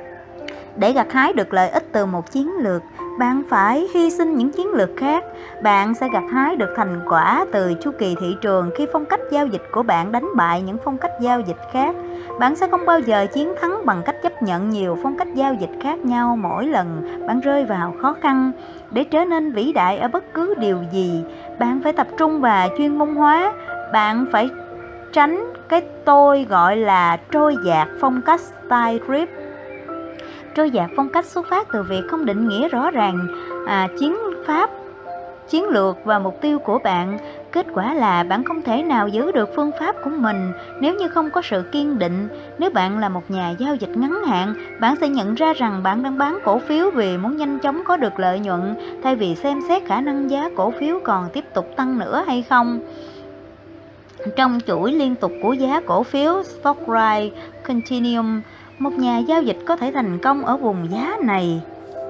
Để gặt hái được lợi ích từ một chiến lược, bạn phải hy sinh những chiến lược khác. Bạn sẽ gặt hái được thành quả từ chu kỳ thị trường khi phong cách giao dịch của bạn đánh bại những phong cách giao dịch khác. Bạn sẽ không bao giờ chiến thắng bằng cách chấp nhận nhiều phong cách giao dịch khác nhau mỗi lần bạn rơi vào khó khăn. Để trở nên vĩ đại ở bất cứ điều gì, bạn phải tập trung và chuyên môn hóa. Bạn phải tránh cái tôi gọi là trôi dạt phong cách style grip. Trôi dạt phong cách xuất phát từ việc không định nghĩa rõ ràng à, chiến pháp, chiến lược và mục tiêu của bạn. Kết quả là bạn không thể nào giữ được phương pháp của mình nếu như không có sự kiên định. Nếu bạn là một nhà giao dịch ngắn hạn, bạn sẽ nhận ra rằng bạn đang bán cổ phiếu vì muốn nhanh chóng có được lợi nhuận, thay vì xem xét khả năng giá cổ phiếu còn tiếp tục tăng nữa hay không. Trong chuỗi liên tục của giá cổ phiếu Stock Price Continuum, một nhà giao dịch có thể thành công ở vùng giá này,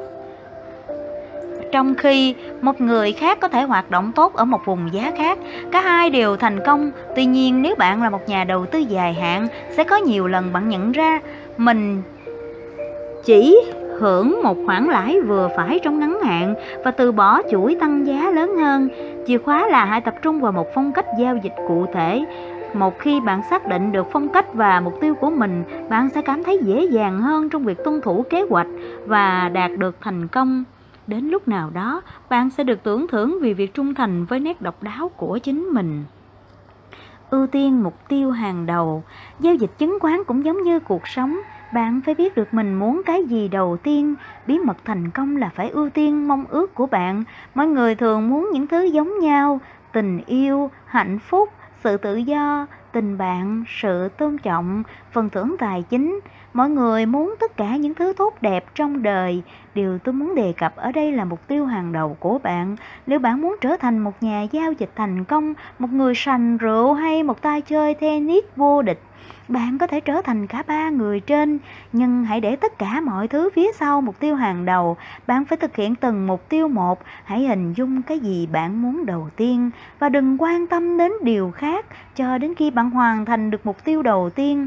trong khi một người khác có thể hoạt động tốt ở một vùng giá khác. Cả hai đều thành công. Tuy nhiên, nếu bạn là một nhà đầu tư dài hạn, sẽ có nhiều lần bạn nhận ra mình chỉ hưởng một khoản lãi vừa phải trong ngắn hạn và từ bỏ chuỗi tăng giá lớn hơn. Chìa khóa là hãy tập trung vào một phong cách giao dịch cụ thể. Một khi bạn xác định được phong cách và mục tiêu của mình, bạn sẽ cảm thấy dễ dàng hơn trong việc tuân thủ kế hoạch và đạt được thành công. Đến lúc nào đó, bạn sẽ được tưởng thưởng vì việc trung thành với nét độc đáo của chính mình. Ưu tiên mục tiêu hàng đầu. Giao dịch chứng khoán cũng giống như cuộc sống. Bạn phải biết được mình muốn cái gì đầu tiên. Bí mật thành công là phải ưu tiên mong ước của bạn. Mọi người thường muốn những thứ giống nhau: tình yêu, hạnh phúc, sự tự do, tình bạn, sự tôn trọng, phần thưởng tài chính. Mọi người muốn tất cả những thứ tốt đẹp trong đời. Điều tôi muốn đề cập ở đây là mục tiêu hàng đầu của bạn. Nếu bạn muốn trở thành một nhà giao dịch thành công, một người sành rượu hay một tay chơi tennis vô địch, bạn có thể trở thành cả ba người trên, nhưng hãy để tất cả mọi thứ phía sau mục tiêu hàng đầu. Bạn phải thực hiện từng mục tiêu một. Hãy hình dung cái gì bạn muốn đầu tiên và đừng quan tâm đến điều khác cho đến khi bạn hoàn thành được mục tiêu đầu tiên.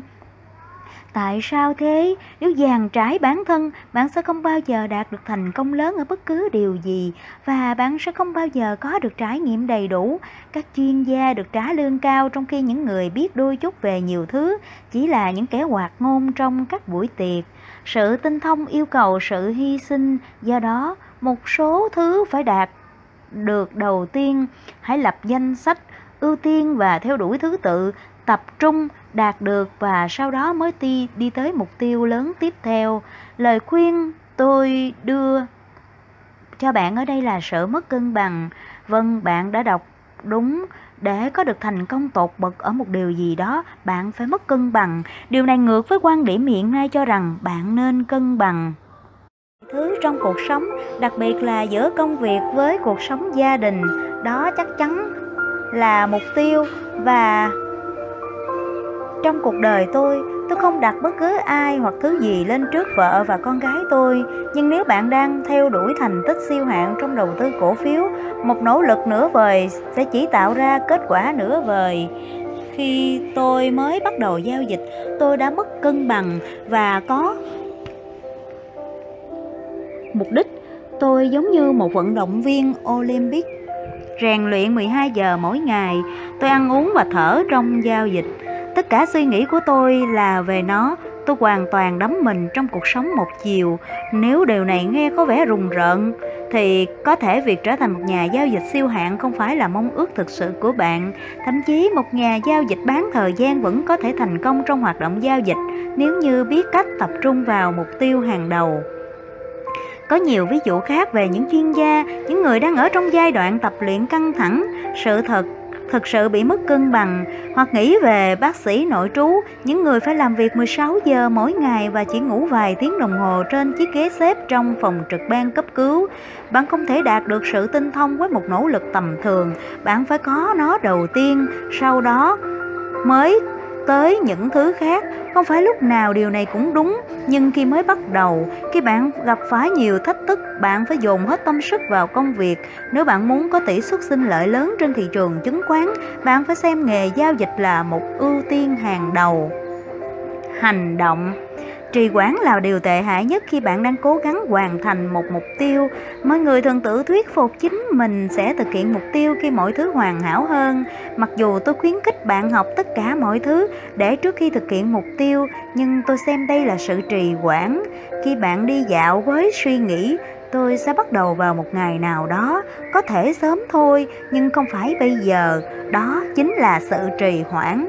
Tại sao thế? Nếu dàn trải bản thân, bạn sẽ không bao giờ đạt được thành công lớn ở bất cứ điều gì, và bạn sẽ không bao giờ có được trải nghiệm đầy đủ. Các chuyên gia được trả lương cao, trong khi những người biết đôi chút về nhiều thứ chỉ là những kẻ hoạt ngôn trong các buổi tiệc. Sự tinh thông yêu cầu sự hy sinh, do đó một số thứ phải đạt được đầu tiên. Hãy lập danh sách ưu tiên và theo đuổi thứ tự, tập trung, đạt được và sau đó mới đi, đi tới mục tiêu lớn tiếp theo. Lời khuyên tôi đưa cho bạn ở đây là sợ mất cân bằng. Vâng, bạn đã đọc đúng. Để có được thành công tột bậc ở một điều gì đó, bạn phải mất cân bằng. Điều này ngược với quan điểm hiện nay cho rằng bạn nên cân bằng thứ trong cuộc sống, đặc biệt là giữa công việc với cuộc sống gia đình. Đó chắc chắn là mục tiêu. Và trong cuộc đời tôi, tôi không đặt bất cứ ai hoặc thứ gì lên trước vợ và con gái tôi. Nhưng nếu bạn đang theo đuổi thành tích siêu hạng trong đầu tư cổ phiếu, một nỗ lực nửa vời sẽ chỉ tạo ra kết quả nửa vời. Khi tôi mới bắt đầu giao dịch, tôi đã mất cân bằng và có mục đích. Tôi giống như một vận động viên Olympic, rèn luyện mười hai giờ mỗi ngày. Tôi ăn uống và thở trong giao dịch. Tất cả suy nghĩ của tôi là về nó. Tôi hoàn toàn đắm mình trong cuộc sống một chiều. Nếu điều này nghe có vẻ rùng rợn, thì có thể việc trở thành một nhà giao dịch siêu hạng không phải là mong ước thực sự của bạn. Thậm chí một nhà giao dịch bán thời gian vẫn có thể thành công trong hoạt động giao dịch nếu như biết cách tập trung vào mục tiêu hàng đầu. Có nhiều ví dụ khác về những chuyên gia, những người đang ở trong giai đoạn tập luyện căng thẳng, sự thật thực sự bị mất cân bằng, hoặc nghĩ về bác sĩ nội trú, những người phải làm việc mười sáu giờ mỗi ngày và chỉ ngủ vài tiếng đồng hồ trên chiếc ghế xếp trong phòng trực ban cấp cứu. Bạn không thể đạt được sự tinh thông với một nỗ lực tầm thường. Bạn phải có nó đầu tiên, sau đó mới tới những thứ khác. Không phải lúc nào điều này cũng đúng, nhưng khi mới bắt đầu, khi bạn gặp phải nhiều thách thức, bạn phải dồn hết tâm sức vào công việc. Nếu bạn muốn có tỷ suất sinh lợi lớn trên thị trường chứng khoán, bạn phải xem nghề giao dịch là một ưu tiên hàng đầu. Hành động. Trì hoãn là điều tệ hại nhất khi bạn đang cố gắng hoàn thành một mục tiêu. Mọi người thường tự thuyết phục chính mình sẽ thực hiện mục tiêu khi mọi thứ hoàn hảo hơn. Mặc dù tôi khuyến khích bạn học tất cả mọi thứ để trước khi thực hiện mục tiêu, nhưng tôi xem đây là sự trì hoãn. Khi bạn đi dạo với suy nghĩ tôi sẽ bắt đầu vào một ngày nào đó, có thể sớm thôi, nhưng không phải bây giờ, đó chính là sự trì hoãn.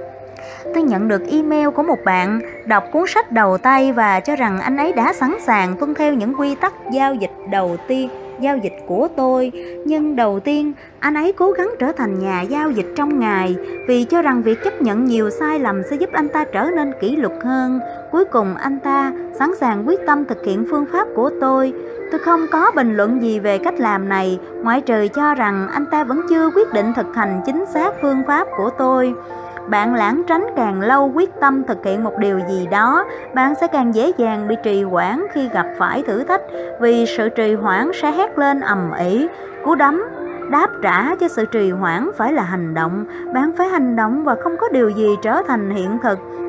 Tôi nhận được email của một bạn đọc cuốn sách đầu tay và cho rằng anh ấy đã sẵn sàng tuân theo những quy tắc giao dịch đầu tiên giao dịch của tôi. Nhưng đầu tiên, anh ấy cố gắng trở thành nhà giao dịch trong ngày vì cho rằng việc chấp nhận nhiều sai lầm sẽ giúp anh ta trở nên kỷ luật hơn. Cuối cùng anh ta sẵn sàng quyết tâm thực hiện phương pháp của tôi. Tôi không có bình luận gì về cách làm này, ngoại trừ cho rằng anh ta vẫn chưa quyết định thực hành chính xác phương pháp của tôi. Bạn lảng tránh càng lâu quyết tâm thực hiện một điều gì đó, bạn sẽ càng dễ dàng bị trì hoãn khi gặp phải thử thách, vì sự trì hoãn sẽ hét lên ầm ĩ. Cú đấm đáp trả cho sự trì hoãn phải là hành động. Bạn phải hành động và không có điều gì trở thành hiện thực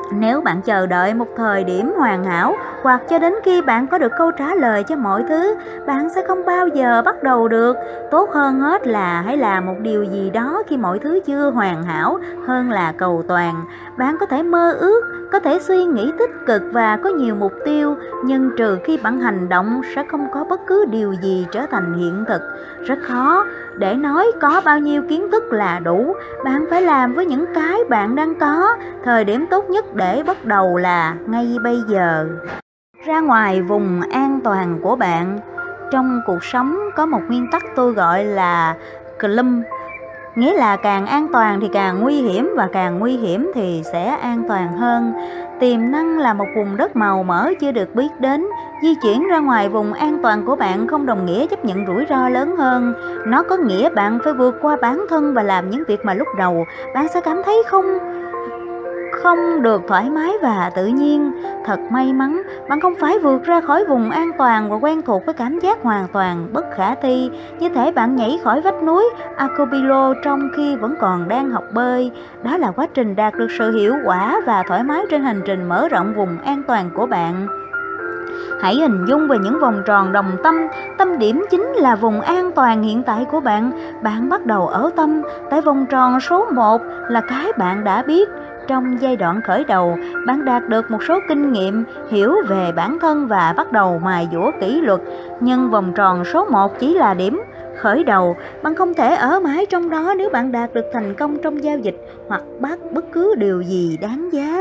Nếu bạn chờ đợi một thời điểm hoàn hảo hoặc cho đến khi bạn có được câu trả lời cho mọi thứ, bạn sẽ không bao giờ bắt đầu được. Tốt hơn hết là hãy làm một điều gì đó khi mọi thứ chưa hoàn hảo hơn là cầu toàn. Bạn có thể mơ ước, có thể suy nghĩ tích cực và có nhiều mục tiêu, nhưng trừ khi bạn hành động sẽ không có bất cứ điều gì trở thành hiện thực. Rất khó để nói có bao nhiêu kiến thức là đủ. Bạn phải làm với những cái bạn đang có. Thời điểm tốt nhất để bắt đầu là ngay bây giờ. Ra ngoài vùng an toàn của bạn. Trong cuộc sống có một nguyên tắc tôi gọi là clum, nghĩa là càng an toàn thì càng nguy hiểm và càng nguy hiểm thì sẽ an toàn hơn. Tiềm năng là một vùng đất màu mỡ chưa được biết đến. Di chuyển ra ngoài vùng an toàn của bạn không đồng nghĩa chấp nhận rủi ro lớn hơn. Nó có nghĩa bạn phải vượt qua bản thân và làm những việc mà lúc đầu bạn sẽ cảm thấy không không được thoải mái và tự nhiên. Thật may mắn, bạn không phải vượt ra khỏi vùng an toàn và quen thuộc với cảm giác hoàn toàn bất khả thi. Như thể bạn nhảy khỏi vách núi Aconcagua trong khi vẫn còn đang học bơi. Đó là quá trình đạt được sự hiệu quả và thoải mái trên hành trình mở rộng vùng an toàn của bạn. Hãy hình dung về những vòng tròn đồng tâm. Tâm điểm chính là vùng an toàn hiện tại của bạn. Bạn bắt đầu ở tâm, tại vòng tròn số một là cái bạn đã biết. Trong giai đoạn khởi đầu, bạn đạt được một số kinh nghiệm, hiểu về bản thân và bắt đầu mài dũa kỷ luật. Nhưng vòng tròn số một chỉ là điểm khởi đầu. Bạn không thể ở mãi trong đó nếu bạn đạt được thành công trong giao dịch hoặc bắt bất cứ điều gì đáng giá.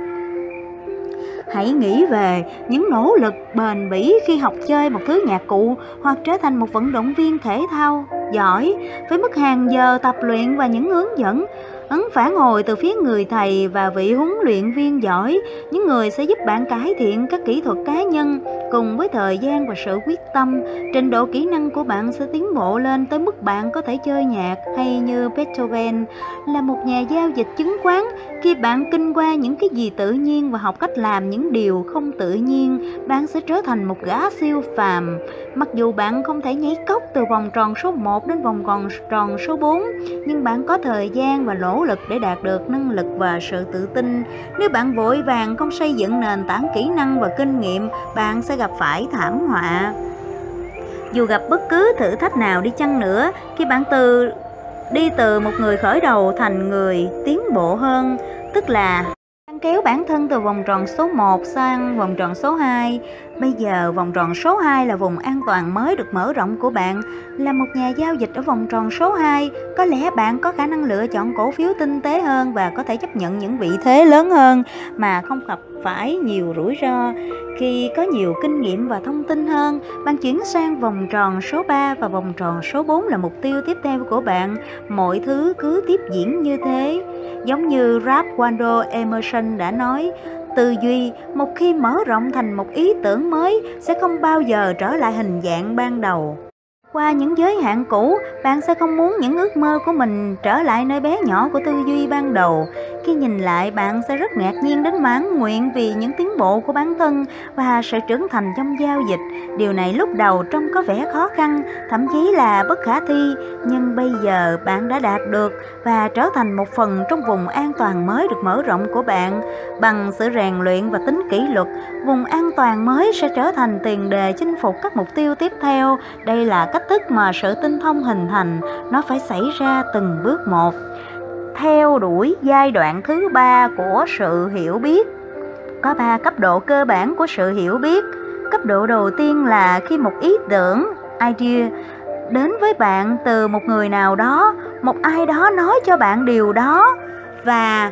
Hãy nghĩ về những nỗ lực bền bỉ khi học chơi một thứ nhạc cụ hoặc trở thành một vận động viên thể thao giỏi, với mức hàng giờ tập luyện và những hướng dẫn ấn phản hồi từ phía người thầy và vị huấn luyện viên giỏi. Những người sẽ giúp bạn cải thiện các kỹ thuật cá nhân. Cùng với thời gian và sự quyết tâm, trình độ kỹ năng của bạn sẽ tiến bộ lên tới mức bạn có thể chơi nhạc hay như Beethoven là một nhà giao dịch chứng khoán. Khi bạn kinh qua những cái gì tự nhiên và học cách làm những điều không tự nhiên, bạn sẽ trở thành một gã siêu phàm. Mặc dù bạn không thể nhảy cốc từ vòng tròn số một đến vòng tròn tròn số bốn, nhưng bạn có thời gian và nỗ lực để đạt được năng lực và sự tự tin. Nếu bạn vội vàng không xây dựng nền tảng kỹ năng và kinh nghiệm, bạn sẽ gặp phải thảm họa. Dù gặp bất cứ thử thách nào đi chăng nữa, khi bạn từ đi từ một người khởi đầu thành người tiến bộ hơn, tức là bạn kéo bản thân từ vòng tròn số một sang vòng tròn số hai. Bây giờ vòng tròn số hai là vùng an toàn mới được mở rộng của bạn. Là một nhà giao dịch ở vòng tròn số hai, có lẽ bạn có khả năng lựa chọn cổ phiếu tinh tế hơn và có thể chấp nhận những vị thế lớn hơn mà không gặp phải nhiều rủi ro. Khi có nhiều kinh nghiệm và thông tin hơn, bạn chuyển sang vòng tròn số ba và vòng tròn số bốn là mục tiêu tiếp theo của bạn. Mọi thứ cứ tiếp diễn như thế. Giống như Ralph Waldo Emerson đã nói, tư duy một khi mở rộng thành một ý tưởng mới sẽ không bao giờ trở lại hình dạng ban đầu. Qua những giới hạn cũ, bạn sẽ không muốn những ước mơ của mình trở lại nơi bé nhỏ của tư duy ban đầu. Khi nhìn lại, bạn sẽ rất ngạc nhiên đến mãn nguyện vì những tiến bộ của bản thân và sự trưởng thành trong giao dịch. Điều này lúc đầu trông có vẻ khó khăn, thậm chí là bất khả thi, nhưng bây giờ bạn đã đạt được và trở thành một phần trong vùng an toàn mới được mở rộng của bạn. Bằng sự rèn luyện và tính kỷ luật, vùng an toàn mới sẽ trở thành tiền đề chinh phục các mục tiêu tiếp theo. Đây là cách thức mà sự tinh thông hình thành, nó phải xảy ra từng bước một. Theo đuổi giai đoạn thứ ba của sự hiểu biết. Có ba cấp độ cơ bản của sự hiểu biết. Cấp độ đầu tiên là khi một ý tưởng, idea, đến với bạn từ một người nào đó, một ai đó nói cho bạn điều đó và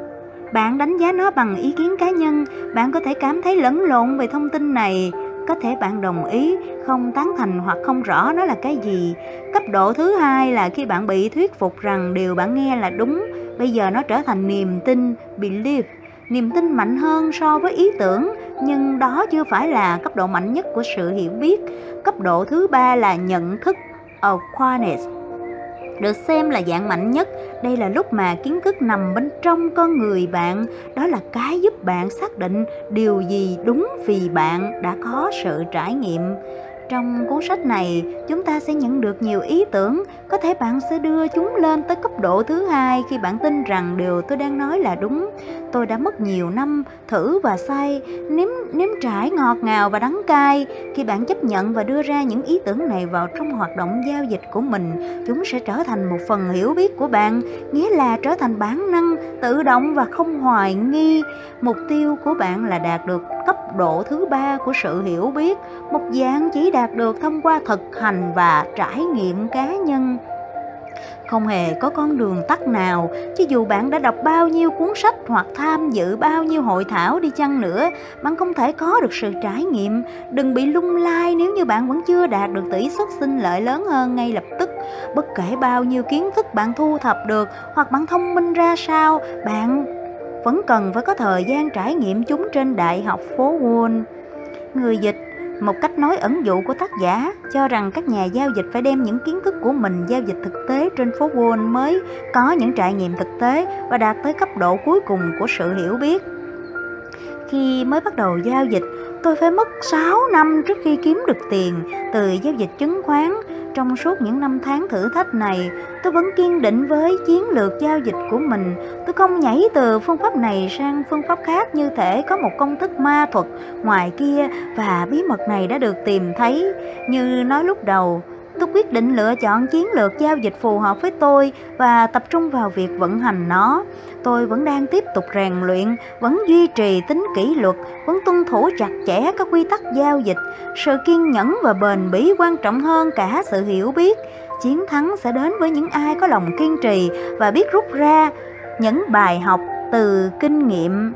bạn đánh giá nó bằng ý kiến cá nhân. Bạn có thể cảm thấy lẫn lộn về thông tin này. Có thể bạn đồng ý, không tán thành hoặc không rõ nó là cái gì. Cấp độ thứ hai là khi bạn bị thuyết phục rằng điều bạn nghe là đúng. Bây giờ nó trở thành niềm tin, belief. Niềm tin mạnh hơn so với ý tưởng, nhưng đó chưa phải là cấp độ mạnh nhất của sự hiểu biết. Cấp độ thứ ba là nhận thức, awareness, được xem là dạng mạnh nhất. Đây là lúc mà kiến thức nằm bên trong con người bạn. Đó là cái giúp bạn xác định điều gì đúng vì bạn đã có sự trải nghiệm. Trong cuốn sách này, chúng ta sẽ nhận được nhiều ý tưởng. Có thể bạn sẽ đưa chúng lên tới cấp độ thứ hai khi bạn tin rằng điều tôi đang nói là đúng. Tôi đã mất nhiều năm thử và sai, nếm nếm trải ngọt ngào và đắng cay. Khi bạn chấp nhận và đưa ra những ý tưởng này vào trong hoạt động giao dịch của mình, chúng sẽ trở thành một phần hiểu biết của bạn, nghĩa là trở thành bản năng, tự động và không hoài nghi. Mục tiêu của bạn là đạt được cấp độ thứ ba của sự hiểu biết, một dạng chỉ đạt được thông qua thực hành và trải nghiệm cá nhân. Không hề có con đường tắt nào, cho dù bạn đã đọc bao nhiêu cuốn sách hoặc tham dự bao nhiêu hội thảo đi chăng nữa, bạn không thể có được sự trải nghiệm. Đừng bị lung lay nếu như bạn vẫn chưa đạt được tỷ suất sinh lợi lớn hơn ngay lập tức. Bất kể bao nhiêu kiến thức bạn thu thập được hoặc bạn thông minh ra sao, bạn vẫn cần phải có thời gian trải nghiệm chúng trên Đại học phố Wall. Người dịch một cách nói ẩn dụ của tác giả cho rằng các nhà giao dịch phải đem những kiến thức của mình giao dịch thực tế trên phố Wall mới có những trải nghiệm thực tế và đạt tới cấp độ cuối cùng của sự hiểu biết. Khi mới bắt đầu giao dịch, tôi phải mất sáu năm trước khi kiếm được tiền từ giao dịch chứng khoán. Trong suốt những năm tháng thử thách này, tôi vẫn kiên định với chiến lược giao dịch của mình. Tôi không nhảy từ phương pháp này sang phương pháp khác như thể có một công thức ma thuật ngoài kia và bí mật này đã được tìm thấy. Như nói lúc đầu, tôi quyết định lựa chọn chiến lược giao dịch phù hợp với tôi và tập trung vào việc vận hành nó. Tôi vẫn đang tiếp tục rèn luyện, vẫn duy trì tính kỷ luật, vẫn tuân thủ chặt chẽ các quy tắc giao dịch. Sự kiên nhẫn và bền bỉ quan trọng hơn cả sự hiểu biết. Chiến thắng sẽ đến với những ai có lòng kiên trì và biết rút ra những bài học từ kinh nghiệm.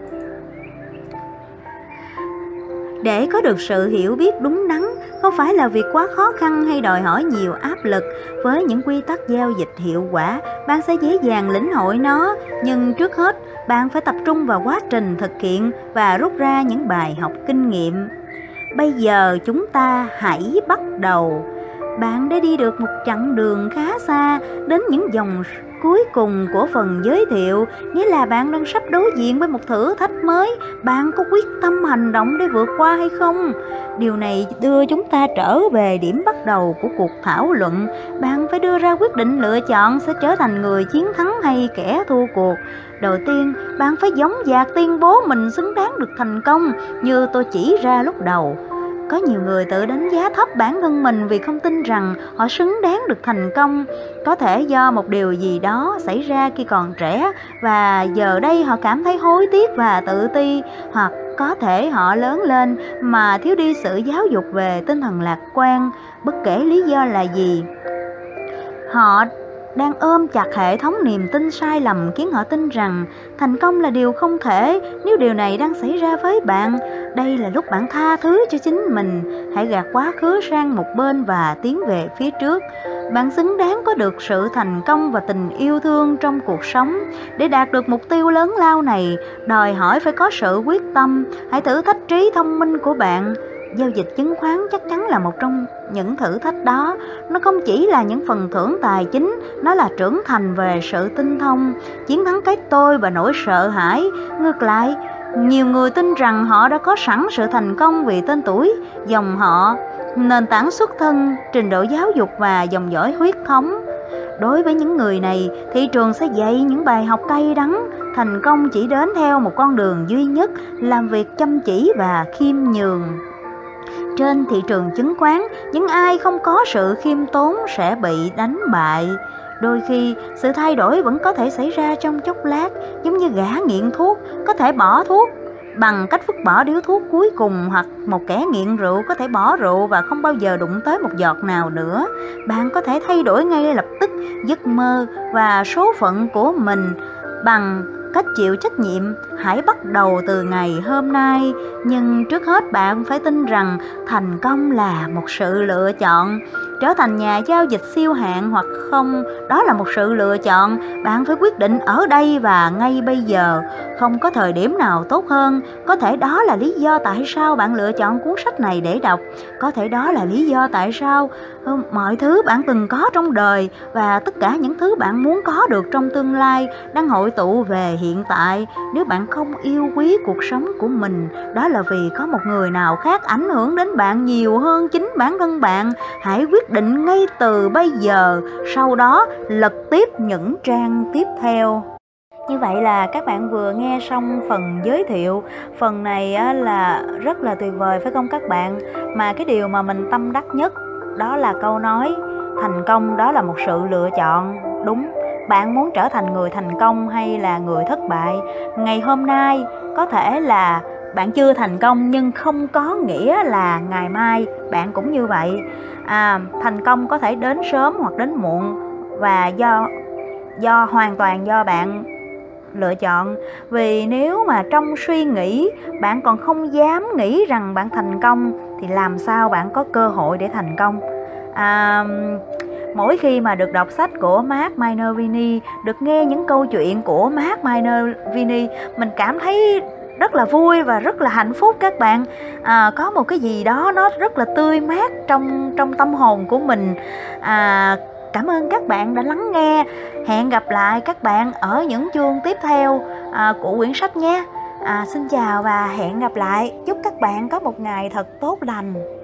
Để có được sự hiểu biết đúng đắn không phải là việc quá khó khăn hay đòi hỏi nhiều áp lực. Với những quy tắc giao dịch hiệu quả, bạn sẽ dễ dàng lĩnh hội nó. Nhưng trước hết, bạn phải tập trung vào quá trình thực hiện và rút ra những bài học kinh nghiệm. Bây giờ chúng ta hãy bắt đầu. Bạn đã đi được một chặng đường khá xa, đến những dòng cuối cùng của phần giới thiệu, nghĩa là bạn đang sắp đối diện với một thử thách mới. Bạn có quyết tâm hành động để vượt qua hay không? Điều này đưa chúng ta trở về điểm bắt đầu của cuộc thảo luận. Bạn phải đưa ra quyết định lựa chọn sẽ trở thành người chiến thắng hay kẻ thua cuộc. Đầu tiên, bạn phải dõng dạc tuyên bố mình xứng đáng được thành công, như tôi chỉ ra lúc đầu. Có nhiều người tự đánh giá thấp bản thân mình vì không tin rằng họ xứng đáng được thành công. Có thể do một điều gì đó xảy ra khi còn trẻ và giờ đây họ cảm thấy hối tiếc và tự ti, hoặc có thể họ lớn lên mà thiếu đi sự giáo dục về tinh thần lạc quan. Bất kể lý do là gì, họ đang ôm chặt hệ thống niềm tin sai lầm khiến họ tin rằng thành công là điều không thể. Nếu điều này đang xảy ra với bạn, đây là lúc bạn tha thứ cho chính mình. Hãy gạt quá khứ sang một bên và tiến về phía trước. Bạn xứng đáng có được sự thành công và tình yêu thương trong cuộc sống. Để đạt được mục tiêu lớn lao này, đòi hỏi phải có sự quyết tâm. Hãy thử thách trí thông minh của bạn. Giao dịch chứng khoán chắc chắn là một trong những thử thách đó. Nó không chỉ là những phần thưởng tài chính, nó là trưởng thành về sự tinh thông, chiến thắng cái tôi và nỗi sợ hãi. Ngược lại, nhiều người tin rằng họ đã có sẵn sự thành công vì tên tuổi, dòng họ, nền tảng xuất thân, trình độ giáo dục và dòng dõi huyết thống. Đối với những người này, thị trường sẽ dạy những bài học cay đắng. Thành công chỉ đến theo một con đường duy nhất, làm việc chăm chỉ và khiêm nhường. Trên thị trường chứng khoán, những ai không có sự khiêm tốn sẽ bị đánh bại. Đôi khi, sự thay đổi vẫn có thể xảy ra trong chốc lát, giống như gã nghiện thuốc có thể bỏ thuốc bằng cách vứt bỏ điếu thuốc cuối cùng, hoặc một kẻ nghiện rượu có thể bỏ rượu và không bao giờ đụng tới một giọt nào nữa. Bạn có thể thay đổi ngay lập tức giấc mơ và số phận của mình bằng cách chịu trách nhiệm. Hãy bắt đầu từ ngày hôm nay. Nhưng trước hết bạn phải tin rằng thành công là một sự lựa chọn. Trở thành nhà giao dịch siêu hạng hoặc không, đó là một sự lựa chọn. Bạn phải quyết định ở đây và ngay bây giờ. Không có thời điểm nào tốt hơn. Có thể đó là lý do tại sao bạn lựa chọn cuốn sách này để đọc. Có thể đó là lý do tại sao mọi thứ bạn từng có trong đời và tất cả những thứ bạn muốn có được trong tương lai đang hội tụ về hiện tại. Nếu bạn không yêu quý cuộc sống của mình, đó là vì có một người nào khác ảnh hưởng đến bạn nhiều hơn chính bản thân bạn. Hãy quyết định ngay từ bây giờ, sau đó lật tiếp những trang tiếp theo. Như vậy là các bạn vừa nghe xong phần giới thiệu. Phần này á, là rất là tuyệt vời phải không các bạn? Mà cái điều mà mình tâm đắc nhất đó là câu nói thành công đó là một sự lựa chọn. Đúng, bạn muốn trở thành người thành công hay là người thất bại? Ngày hôm nay có thể là bạn chưa thành công, nhưng không có nghĩa là ngày mai bạn cũng như vậy. À, thành công có thể đến sớm hoặc đến muộn, và do do hoàn toàn do bạn lựa chọn. Vì nếu mà trong suy nghĩ bạn còn không dám nghĩ rằng bạn thành công thì làm sao bạn có cơ hội để thành công? À, mỗi khi mà được đọc sách của Mark Minervini, được nghe những câu chuyện của Mark Minervini, mình cảm thấy rất là vui và rất là hạnh phúc các bạn. À, có một cái gì đó nó rất là tươi mát trong trong tâm hồn của mình. À, cảm ơn các bạn đã lắng nghe. Hẹn gặp lại các bạn ở những chương tiếp theo à, của quyển sách nhé. À, xin chào và hẹn gặp lại. Chúc các bạn có một ngày thật tốt lành.